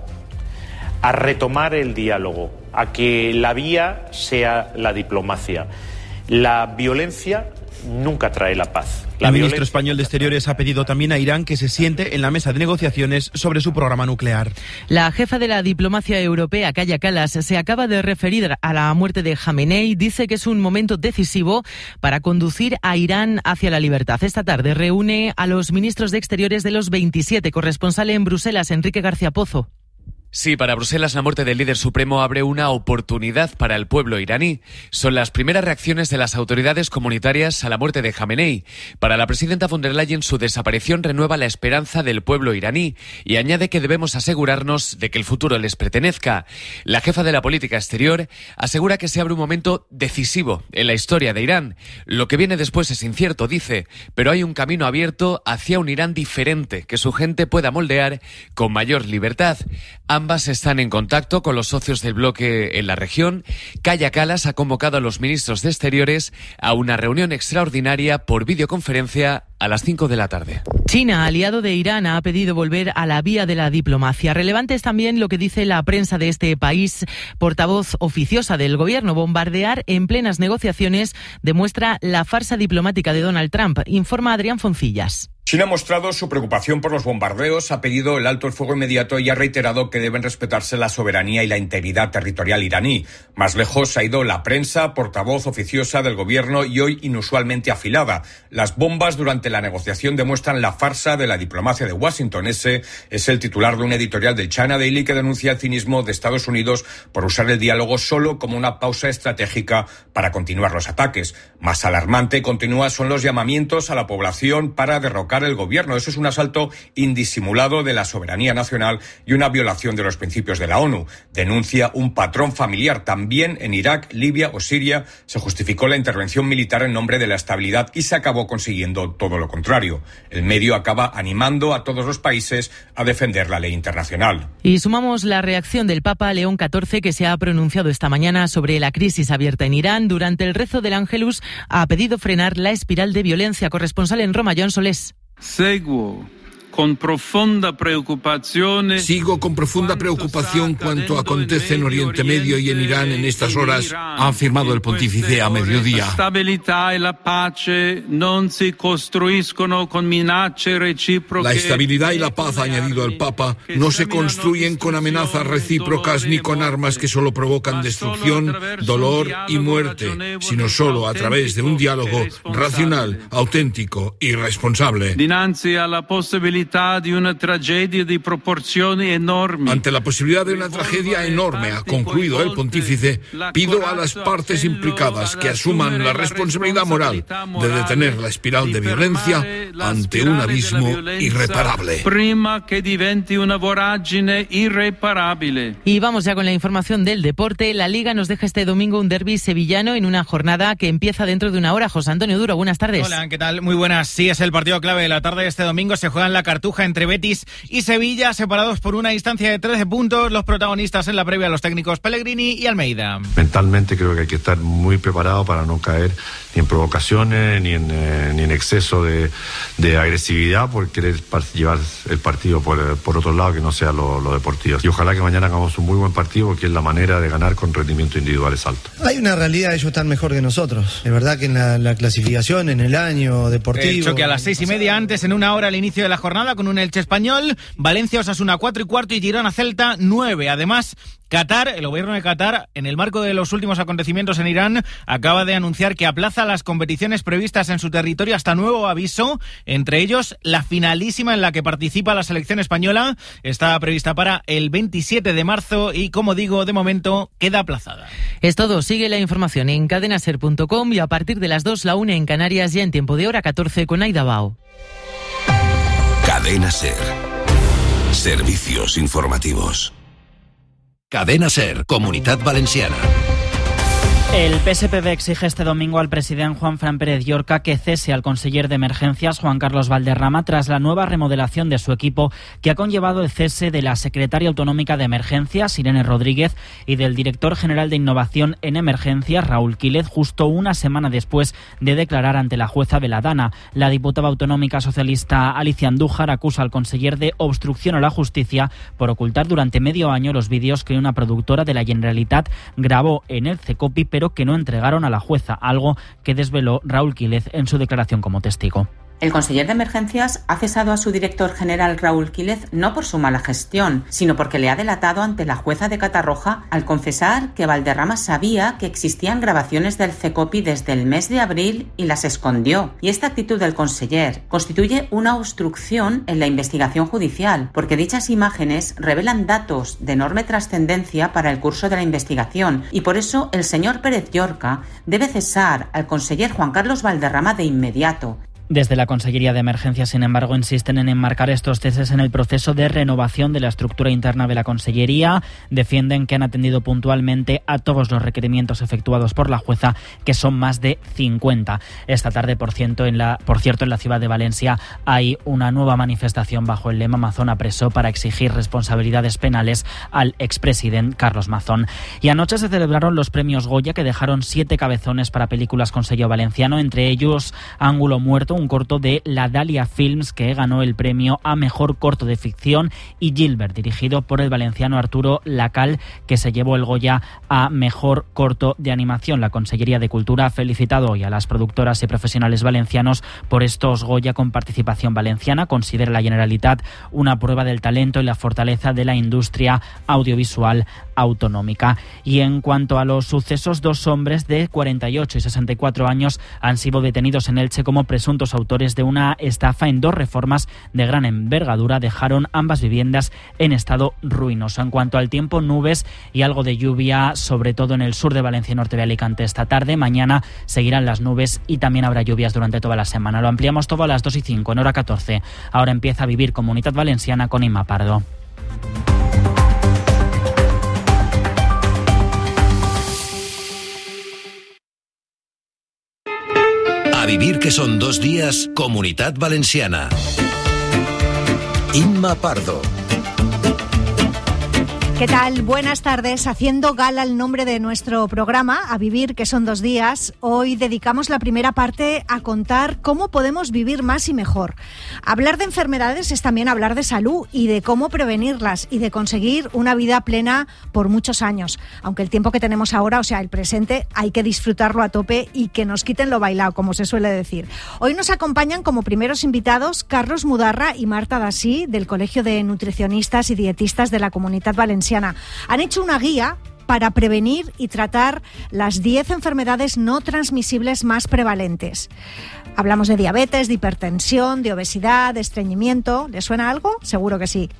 Speaker 19: a retomar el diálogo, a que la vía sea la diplomacia. La violencia nunca trae la paz. La
Speaker 18: el ministro
Speaker 19: violencia...
Speaker 18: español de Exteriores ha pedido también a Irán que se siente en la mesa de negociaciones sobre su programa nuclear.
Speaker 17: La jefa de la diplomacia europea, Kaja Kallas, se acaba de referir a la muerte de Jamenei. Dice que es un momento decisivo para conducir a Irán hacia la libertad. Esta tarde reúne a los ministros de Exteriores de los veintisiete. Corresponsal en Bruselas, Enrique García Pozo.
Speaker 20: Sí, para Bruselas la muerte del líder supremo abre una oportunidad para el pueblo iraní. Son las primeras reacciones de las autoridades comunitarias a la muerte de Jamenei. Para la presidenta von der Leyen, su desaparición renueva la esperanza del pueblo iraní y añade que debemos asegurarnos de que el futuro les pertenezca. La jefa de la política exterior asegura que se abre un momento decisivo en la historia de Irán. Lo que viene después es incierto, dice, pero hay un camino abierto hacia un Irán diferente que su gente pueda moldear con mayor libertad. Ambas están en contacto con los socios del bloque en la región. Kaja Kallas ha convocado a los ministros de Exteriores a una reunión extraordinaria por videoconferencia a las cinco de la tarde.
Speaker 17: China, aliado de Irán, ha pedido volver a la vía de la diplomacia. Relevante es también lo que dice la prensa de este país. Portavoz oficiosa del gobierno, bombardear en plenas negociaciones demuestra la farsa diplomática de Donald Trump, informa Adrián Foncillas.
Speaker 21: China ha mostrado su preocupación por los bombardeos, ha pedido el alto el fuego inmediato y ha reiterado que deben respetarse la soberanía y la integridad territorial iraní. Más lejos ha ido la prensa, portavoz oficiosa del gobierno y hoy inusualmente afilada. Las bombas durante la negociación demuestran la farsa de la diplomacia de Washington. Ese es el titular de un editorial del China Daily que denuncia el cinismo de Estados Unidos por usar el diálogo solo como una pausa estratégica para continuar los ataques. Más alarmante, continúa, son los llamamientos a la población para derrocar el gobierno. Eso es un asalto indisimulado de la soberanía nacional y una violación de los principios de la ONU. Denuncia un patrón familiar. También en Irak, Libia o Siria se justificó la intervención militar en nombre de la estabilidad y se acabó consiguiendo todo lo contrario. El medio acaba animando a todos los países a defender la ley internacional.
Speaker 17: Y sumamos la reacción del Papa León catorce, que se ha pronunciado esta mañana sobre la crisis abierta en Irán. Durante el rezo del Ángelus ha pedido frenar la espiral de violencia. Corresponsal en Roma, Joan Solés.
Speaker 22: Seguo con profunda preocupación.
Speaker 23: Sigo con profunda preocupación cuanto acontece en Oriente Medio y en Irán en estas horas, ha afirmado el pontífice a mediodía.
Speaker 22: La estabilidad y la paz no se construyen con amenazas recíprocas.
Speaker 23: La estabilidad y la paz, ha añadido el Papa, no se construyen con amenazas recíprocas ni con armas que solo provocan destrucción, dolor y muerte, sino solo a través de un diálogo racional, auténtico y responsable.
Speaker 22: Dinanzi a la posibilidad de una tragedia de proporciones enormes.
Speaker 23: Ante la posibilidad de una tragedia enorme, ha concluido el pontífice, pido a las partes implicadas que asuman la responsabilidad moral de detener la espiral de violencia ante un abismo irreparable.
Speaker 22: Prima que diventi una vorágine irreparable.
Speaker 17: Y vamos ya con la información del deporte. La Liga nos deja este domingo un derbi sevillano en una jornada que empieza dentro de una hora. José Antonio Duro, buenas tardes.
Speaker 24: Hola, ¿qué tal? Muy buenas. Sí, es el partido clave de la tarde de este domingo. Se juega en la Cartuja entre Betis y Sevilla, separados por una distancia de trece puntos. Los protagonistas en la previa, los técnicos Pellegrini y Almeida.
Speaker 25: Mentalmente creo que hay que estar muy preparado para no caer ni en provocaciones, ni en, eh, ni en exceso de, de agresividad por querer par- llevar el partido por, por otro lado que no sea lo, lo deportivo. Y ojalá que mañana hagamos un muy buen partido, porque es la manera de ganar con rendimiento individuales alto.
Speaker 26: Hay una realidad, ellos están mejor que nosotros. Es verdad que en la, la clasificación, en el año deportivo...
Speaker 24: El choque a las seis y media, antes en una hora al inicio de la jornada con un Elche Español, Valencia Osasuna cuatro y cuarto y Girona Celta nueve. Además, Qatar, el gobierno de Qatar, en el marco de los últimos acontecimientos en Irán, acaba de anunciar que aplaza las competiciones previstas en su territorio hasta nuevo aviso, entre ellos la finalísima en la que participa la selección española. Está prevista para el veintisiete de marzo y, como digo, de momento queda aplazada.
Speaker 17: Es todo. Sigue la información en cadena ser punto com y a partir de las dos, la una en Canarias, ya en tiempo de hora catorce con Aida Bao.
Speaker 12: Cadena Ser. Servicios informativos.
Speaker 15: Cadena Ser, Comunitat Valenciana.
Speaker 27: El P S P V exige este domingo al presidente Juanfran Pérez Llorca que cese al conseller de Emergencias Juan Carlos Valderrama tras la nueva remodelación de su equipo, que ha conllevado el cese de la secretaria autonómica de Emergencias, Irene Rodríguez, y del director general de Innovación en Emergencias, Raúl Quílez, justo una semana después de declarar ante la jueza Beladana. La diputada autonómica socialista Alicia Andújar acusa al conseller de obstrucción a la justicia por ocultar durante medio año los vídeos que una productora de la Generalitat grabó en el CECOPI, pero que no entregaron a la jueza, algo que desveló Raúl Quílez en su declaración como testigo.
Speaker 28: El conseller de Emergencias ha cesado a su director general Raúl Quílez no por su mala gestión, sino porque le ha delatado ante la jueza de Catarroja al confesar que Valderrama sabía que existían grabaciones del CECOPI desde el mes de abril y las escondió. Y esta actitud del conseller constituye una obstrucción en la investigación judicial, porque dichas imágenes revelan datos de enorme trascendencia para el curso de la investigación, y por eso el señor Pérez Llorca debe cesar al conseller Juan Carlos Valderrama de inmediato.
Speaker 27: Desde la Consellería de Emergencias, sin embargo, insisten en enmarcar estos ceses en el proceso de renovación de la estructura interna de la Consellería. Defienden que han atendido puntualmente a todos los requerimientos efectuados por la jueza, que son más de cincuenta. Esta tarde, por cierto, en la, por cierto, en la ciudad de Valencia hay una nueva manifestación bajo el lema Mazón a preso para exigir responsabilidades penales al expresidente Carlos Mazón. Y anoche se celebraron los premios Goya, que dejaron siete cabezones para películas con sello valenciano, entre ellos Ángulo Muerto, un corto de La Dalia Films que ganó el premio a Mejor Corto de Ficción, y Gilbert, dirigido por el valenciano Arturo Lacal, que se llevó el Goya a Mejor Corto de Animación. La Consellería de Cultura ha felicitado hoy a las productoras y profesionales valencianos por estos Goya con participación valenciana. Considera la Generalitat una prueba del talento y la fortaleza de la industria audiovisual autonómica. Y en cuanto a los sucesos, dos hombres de cuarenta y ocho y sesenta y cuatro años han sido detenidos en Elche como presuntos autores de una estafa en dos reformas de gran envergadura. Dejaron ambas viviendas en estado ruinoso. En cuanto al tiempo, nubes y algo de lluvia, sobre todo en el sur de Valencia y norte de Alicante esta tarde. Mañana seguirán las nubes y también habrá lluvias durante toda la semana. Lo ampliamos todo a las dos y cinco, en hora catorce. Ahora empieza a vivir Comunidad Valenciana con Inma Pardo.
Speaker 15: A vivir que son dos días, Comunidad Valenciana. Inma Pardo.
Speaker 1: ¿Qué tal? Buenas tardes. Haciendo gala al nombre de nuestro programa, A Vivir, que son dos días, hoy dedicamos la primera parte a contar cómo podemos vivir más y mejor. Hablar de enfermedades es también hablar de salud y de cómo prevenirlas y de conseguir una vida plena por muchos años. Aunque el tiempo que tenemos ahora, o sea, el presente, hay que disfrutarlo a tope y que nos quiten lo bailado, como se suele decir. Hoy nos acompañan como primeros invitados Carlos Mudarra y Marta Dasí, del Colegio de Nutricionistas y Dietistas de la Comunidad Valenciana. Han hecho una guía para prevenir y tratar las diez enfermedades no transmisibles más prevalentes. Hablamos de diabetes, de hipertensión, de obesidad, de estreñimiento. ¿Les suena algo? Seguro que sí.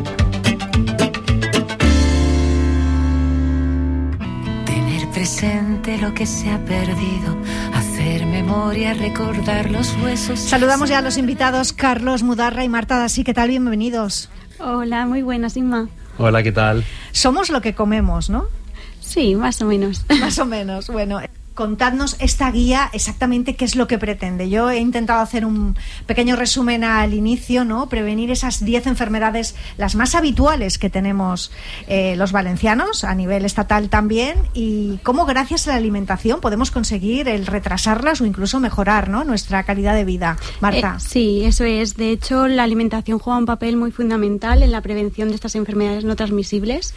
Speaker 13: Tener presente lo que se ha perdido, hacer memoria, recordar los huesos.
Speaker 1: Saludamos ya a los invitados Carlos Mudarra y Marta Dasí. ¿Qué tal? Bienvenidos.
Speaker 4: Hola, muy buenas, Inma.
Speaker 6: Hola, ¿qué tal?
Speaker 1: Somos lo que comemos, ¿no?
Speaker 4: Sí, más o menos.
Speaker 1: Más o menos, bueno. Contadnos esta guía exactamente qué es lo que pretende. Yo he intentado hacer un pequeño resumen al inicio, ¿no? Prevenir esas diez enfermedades, las más habituales que tenemos eh, los valencianos, a nivel estatal también, y cómo gracias a la alimentación podemos conseguir el retrasarlas o incluso mejorar, ¿no?, nuestra calidad de vida. Marta.
Speaker 4: Eh, sí, eso es. De hecho, la alimentación juega un papel muy fundamental en la prevención de estas enfermedades no transmisibles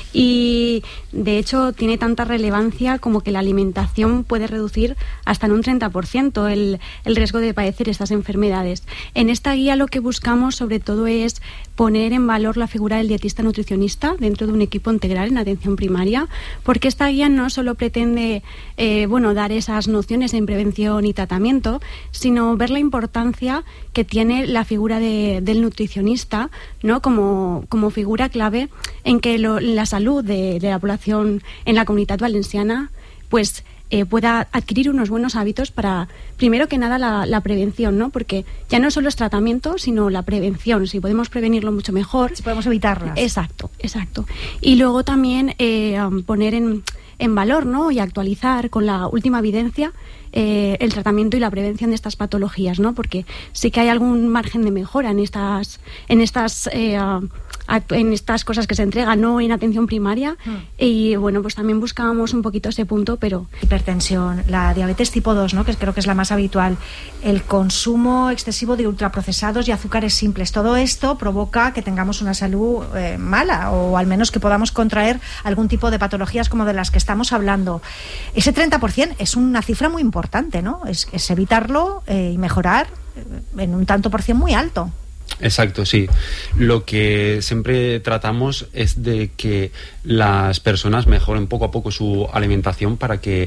Speaker 4: y, de hecho, tiene tanta relevancia como que la alimentación puede reducir hasta en un treinta por ciento el, el riesgo de padecer estas enfermedades. En esta guía lo que buscamos sobre todo es poner en valor la figura del dietista nutricionista dentro de un equipo integral en atención primaria, porque esta guía no solo pretende eh, bueno, dar esas nociones en prevención y tratamiento, sino ver la importancia que tiene la figura de, del nutricionista, ¿no?, como, como figura clave en que lo, la salud de, de la población en la Comunidad Valenciana pues Eh, pueda adquirir unos buenos hábitos para, primero que nada, la, la prevención, ¿no? Porque ya no solo es tratamiento, sino la prevención. Si podemos prevenirlo mucho mejor.
Speaker 1: Si podemos evitarlas.
Speaker 4: Exacto, exacto. Y luego también eh, poner en, en valor, ¿no?, y actualizar con la última evidencia eh, el tratamiento y la prevención de estas patologías, ¿no? Porque sí que hay algún margen de mejora en estas, en estas eh, en estas cosas que se entregan, no en atención primaria. Mm. Y bueno, pues también buscábamos un poquito ese punto, pero...
Speaker 1: Hipertensión, la diabetes tipo dos, ¿no?, que creo que es la más habitual, el consumo excesivo de ultraprocesados y azúcares simples. Todo esto provoca que tengamos una salud eh, mala, o al menos que podamos contraer algún tipo de patologías como de las que estamos hablando. Ese treinta por ciento es una cifra muy importante, ¿no? Es, es evitarlo eh, y mejorar en un tanto por cien muy alto.
Speaker 6: Exacto, sí. Lo que siempre tratamos es de que las personas mejoren poco a poco su alimentación para que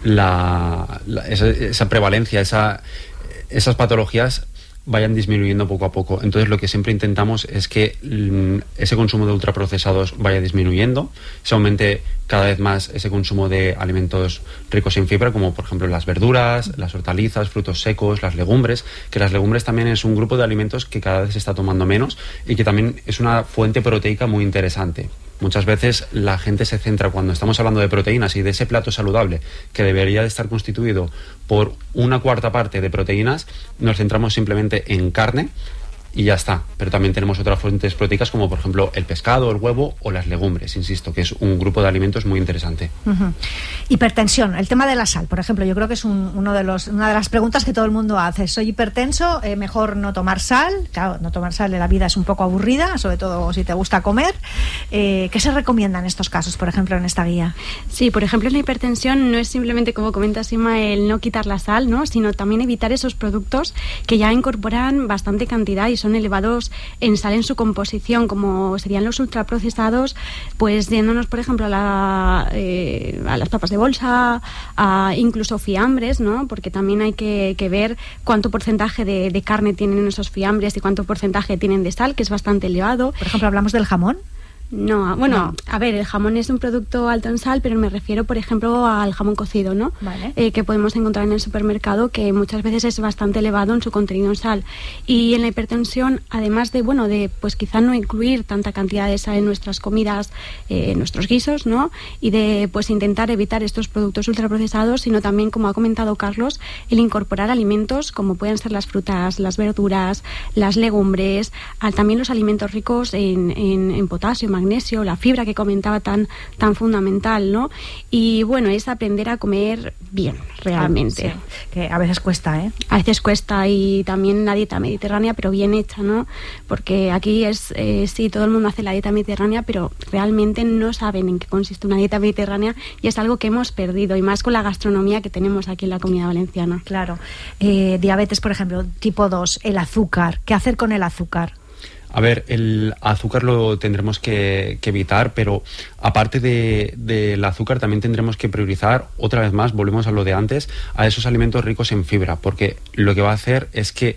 Speaker 6: la, la, esa, esa prevalencia, esa, esas patologías vayan disminuyendo poco a poco. Entonces lo que siempre intentamos es que mm, ese consumo de ultraprocesados vaya disminuyendo, se aumente cada vez más ese consumo de alimentos ricos en fibra, como por ejemplo las verduras, las hortalizas, frutos secos, las legumbres, que las legumbres también es un grupo de alimentos que cada vez se está tomando menos y que también es una fuente proteica muy interesante. Muchas veces la gente se centra, cuando estamos hablando de proteínas y de ese plato saludable que debería de estar constituido por una cuarta parte de proteínas, nos centramos simplemente en carne y ya está. Pero también tenemos otras fuentes proteicas como por ejemplo el pescado, el huevo o las legumbres, insisto, que es un grupo de alimentos muy interesante.
Speaker 1: Uh-huh. Hipertensión, el tema de la sal, por ejemplo, yo creo que es un, uno de los, una de las preguntas que todo el mundo hace. Soy hipertenso, eh, mejor no tomar sal. Claro, no tomar sal en la vida es un poco aburrida, sobre todo si te gusta comer. Eh, ¿Qué se recomienda en estos casos, por ejemplo, en esta guía?
Speaker 4: Sí, por ejemplo, en la hipertensión no es simplemente, como comenta Sima, el no quitar la sal, ¿no?, sino también evitar esos productos que ya incorporan bastante cantidad y son elevados en sal en su composición, como serían los ultraprocesados, pues yéndonos, por ejemplo, a, la, eh, a las papas de bolsa, a incluso fiambres, ¿no?, porque también hay que, que ver cuánto porcentaje de, de carne tienen esos fiambres y cuánto porcentaje tienen de sal, que es bastante elevado.
Speaker 1: Por ejemplo, hablamos del jamón.
Speaker 4: No, bueno,
Speaker 1: no.
Speaker 4: a ver, el jamón es un producto alto en sal, pero me refiero, por ejemplo, al jamón cocido, ¿no?
Speaker 1: Vale.
Speaker 4: Eh, que podemos encontrar en el supermercado, que muchas veces es bastante elevado en su contenido en sal. Y en la hipertensión, además de, bueno, de pues quizá no incluir tanta cantidad de sal en nuestras comidas, eh, en nuestros guisos, ¿no?, y de pues intentar evitar estos productos ultraprocesados, sino también, como ha comentado Carlos, el incorporar alimentos como pueden ser las frutas, las verduras, las legumbres, al, también los alimentos ricos en, en, en potasio, magnesio, la fibra que comentaba tan tan fundamental, ¿no? Y bueno, es aprender a comer bien, realmente.
Speaker 1: Claro, sí, que a veces cuesta, ¿eh?
Speaker 4: A veces cuesta, y también la dieta mediterránea, pero bien hecha, ¿no? Porque aquí es, eh, sí, todo el mundo hace la dieta mediterránea, pero realmente no saben en qué consiste una dieta mediterránea, y es algo que hemos perdido, y más con la gastronomía que tenemos aquí en la Comunidad Valenciana.
Speaker 1: Claro. Eh, diabetes, por ejemplo, tipo dos, el azúcar. ¿Qué hacer con el azúcar?
Speaker 6: A ver, el azúcar lo tendremos que, que evitar, pero aparte de, del azúcar también tendremos que priorizar, otra vez más, volvemos a lo de antes, a esos alimentos ricos en fibra, porque lo que va a hacer es que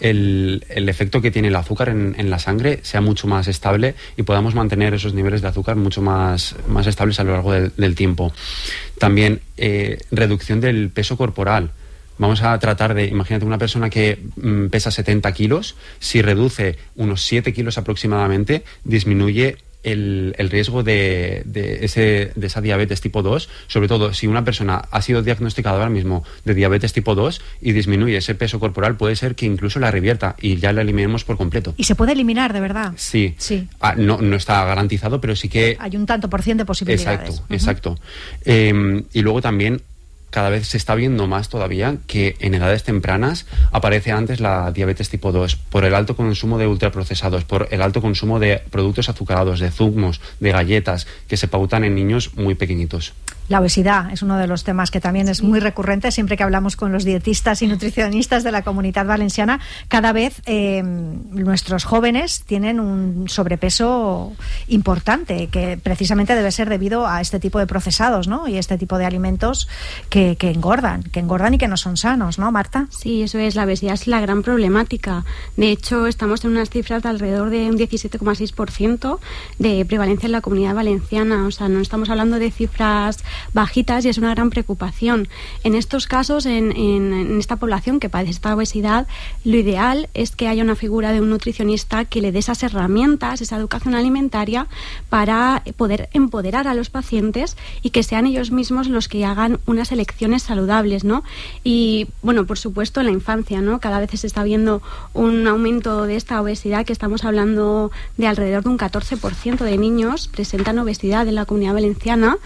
Speaker 6: el, el efecto que tiene el azúcar en, en la sangre sea mucho más estable y podamos mantener esos niveles de azúcar mucho más, más estables a lo largo del, del tiempo. También eh, reducción del peso corporal. Vamos a tratar de, imagínate una persona que mm, pesa setenta kilos, si reduce unos siete kilos aproximadamente, disminuye el, el riesgo de, de, ese, de esa diabetes tipo dos, sobre todo si una persona ha sido diagnosticada ahora mismo de diabetes tipo dos y disminuye ese peso corporal, puede ser que incluso la revierta y ya la eliminemos por completo.
Speaker 1: ¿Y se puede eliminar, de verdad?
Speaker 6: Sí.
Speaker 1: Sí.
Speaker 6: Ah, no, no está garantizado, pero sí que...
Speaker 1: Hay un tanto por ciento de posibilidades.
Speaker 6: Exacto,
Speaker 1: uh-huh.
Speaker 6: exacto. Eh, y luego también cada vez se está viendo más todavía que en edades tempranas aparece antes la diabetes tipo dos por el alto consumo de ultraprocesados, por el alto consumo de productos azucarados, de zumos, de galletas, que se pautan en niños muy pequeñitos.
Speaker 1: La obesidad es uno de los temas que también es muy recurrente siempre que hablamos con los dietistas y nutricionistas de la Comunidad Valenciana. Cada vez eh, nuestros jóvenes tienen un sobrepeso importante, que precisamente debe ser debido a este tipo de procesados, ¿no?, y este tipo de alimentos que, que engordan, que engordan y que no son sanos, ¿no, Marta?
Speaker 4: Sí, eso es, la obesidad es la gran problemática. De hecho, estamos en unas cifras de alrededor de un diecisiete coma seis por ciento de prevalencia en la Comunidad Valenciana. O sea, no estamos hablando de cifras bajitas, y es una gran preocupación. En estos casos, en, en, en esta población que padece esta obesidad, lo ideal es que haya una figura de un nutricionista que le dé esas herramientas, esa educación alimentaria, para poder empoderar a los pacientes y que sean ellos mismos los que hagan unas elecciones saludables, ¿no? Y, bueno, por supuesto, en la infancia, ¿no? Cada vez se está viendo un aumento de esta obesidad, que estamos hablando de alrededor de un catorce por ciento de niños presentan obesidad en la Comunidad Valenciana.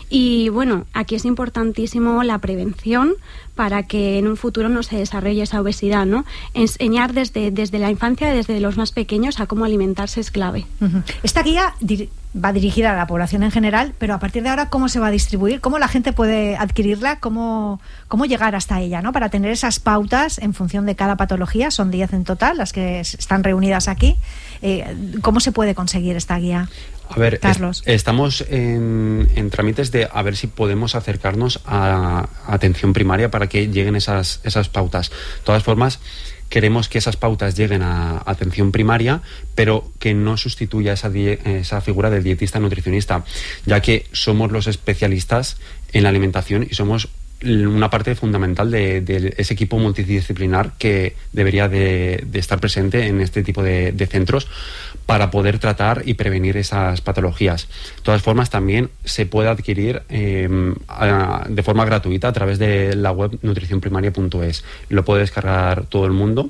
Speaker 4: Y bueno, aquí es importantísimo la prevención para que en un futuro no se desarrolle esa obesidad, ¿no? Enseñar desde, desde la infancia, desde los más pequeños, a cómo alimentarse es clave.
Speaker 1: Uh-huh. Esta guía dir- va dirigida a la población en general, pero a partir de ahora, ¿cómo se va a distribuir? ¿Cómo la gente puede adquirirla? ¿Cómo, cómo llegar hasta ella, ¿no?, para tener esas pautas en función de cada patología? Son diez en total las que están reunidas aquí. Eh, ¿Cómo se puede conseguir esta guía?
Speaker 6: A ver,
Speaker 1: Carlos.
Speaker 6: Es, estamos en, en trámites de a ver si podemos acercarnos a, a atención primaria para que lleguen esas, esas pautas. De todas formas, queremos que esas pautas lleguen a, a atención primaria, pero que no sustituya esa, die, esa figura del dietista nutricionista, ya que somos los especialistas en la alimentación y somos una parte fundamental de, de ese equipo multidisciplinar que debería de, de estar presente en este tipo de, de centros para poder tratar y prevenir esas patologías. De todas formas, también se puede adquirir eh, a, de forma gratuita a través de la web nutrición primaria punto es. Lo puede descargar todo el mundo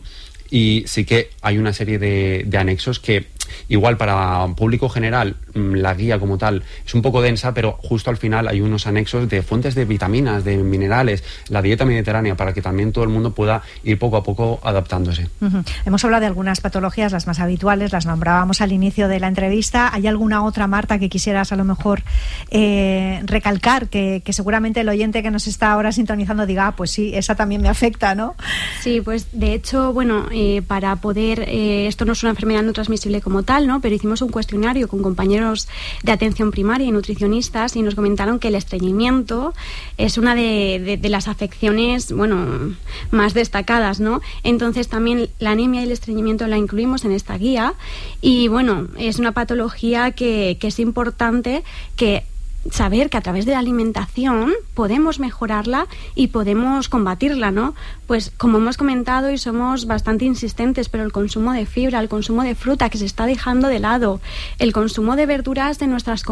Speaker 6: Y sí que hay una serie de, de anexos que, igual para un público general, la guía como tal es un poco densa, pero justo al final hay unos anexos de fuentes de vitaminas, de minerales, la dieta mediterránea, para que también todo el mundo pueda ir poco a poco adaptándose.
Speaker 1: Uh-huh. Hemos hablado de algunas patologías, las más habituales, las nombrábamos al inicio de la entrevista. ¿Hay alguna otra, Marta, que quisieras a lo mejor eh, recalcar, que, que seguramente el oyente que nos está ahora sintonizando diga, ah, pues sí, esa también me afecta, ¿no?
Speaker 4: Sí, pues de hecho, bueno, eh, para poder, eh, esto no es una enfermedad no transmisible como tal, ¿no? Pero hicimos un cuestionario con compañeros de atención primaria y nutricionistas y nos comentaron que el estreñimiento es una de, de, de las afecciones, bueno, más destacadas, ¿no? Entonces también la anemia y el estreñimiento la incluimos en esta guía y, bueno, es una patología que, que es importante que saber que a través de la alimentación podemos mejorarla y podemos combatirla, ¿no? Pues como hemos comentado y somos bastante insistentes, pero el consumo de fibra, el consumo de fruta que se está dejando de lado, el consumo de verduras de nuestras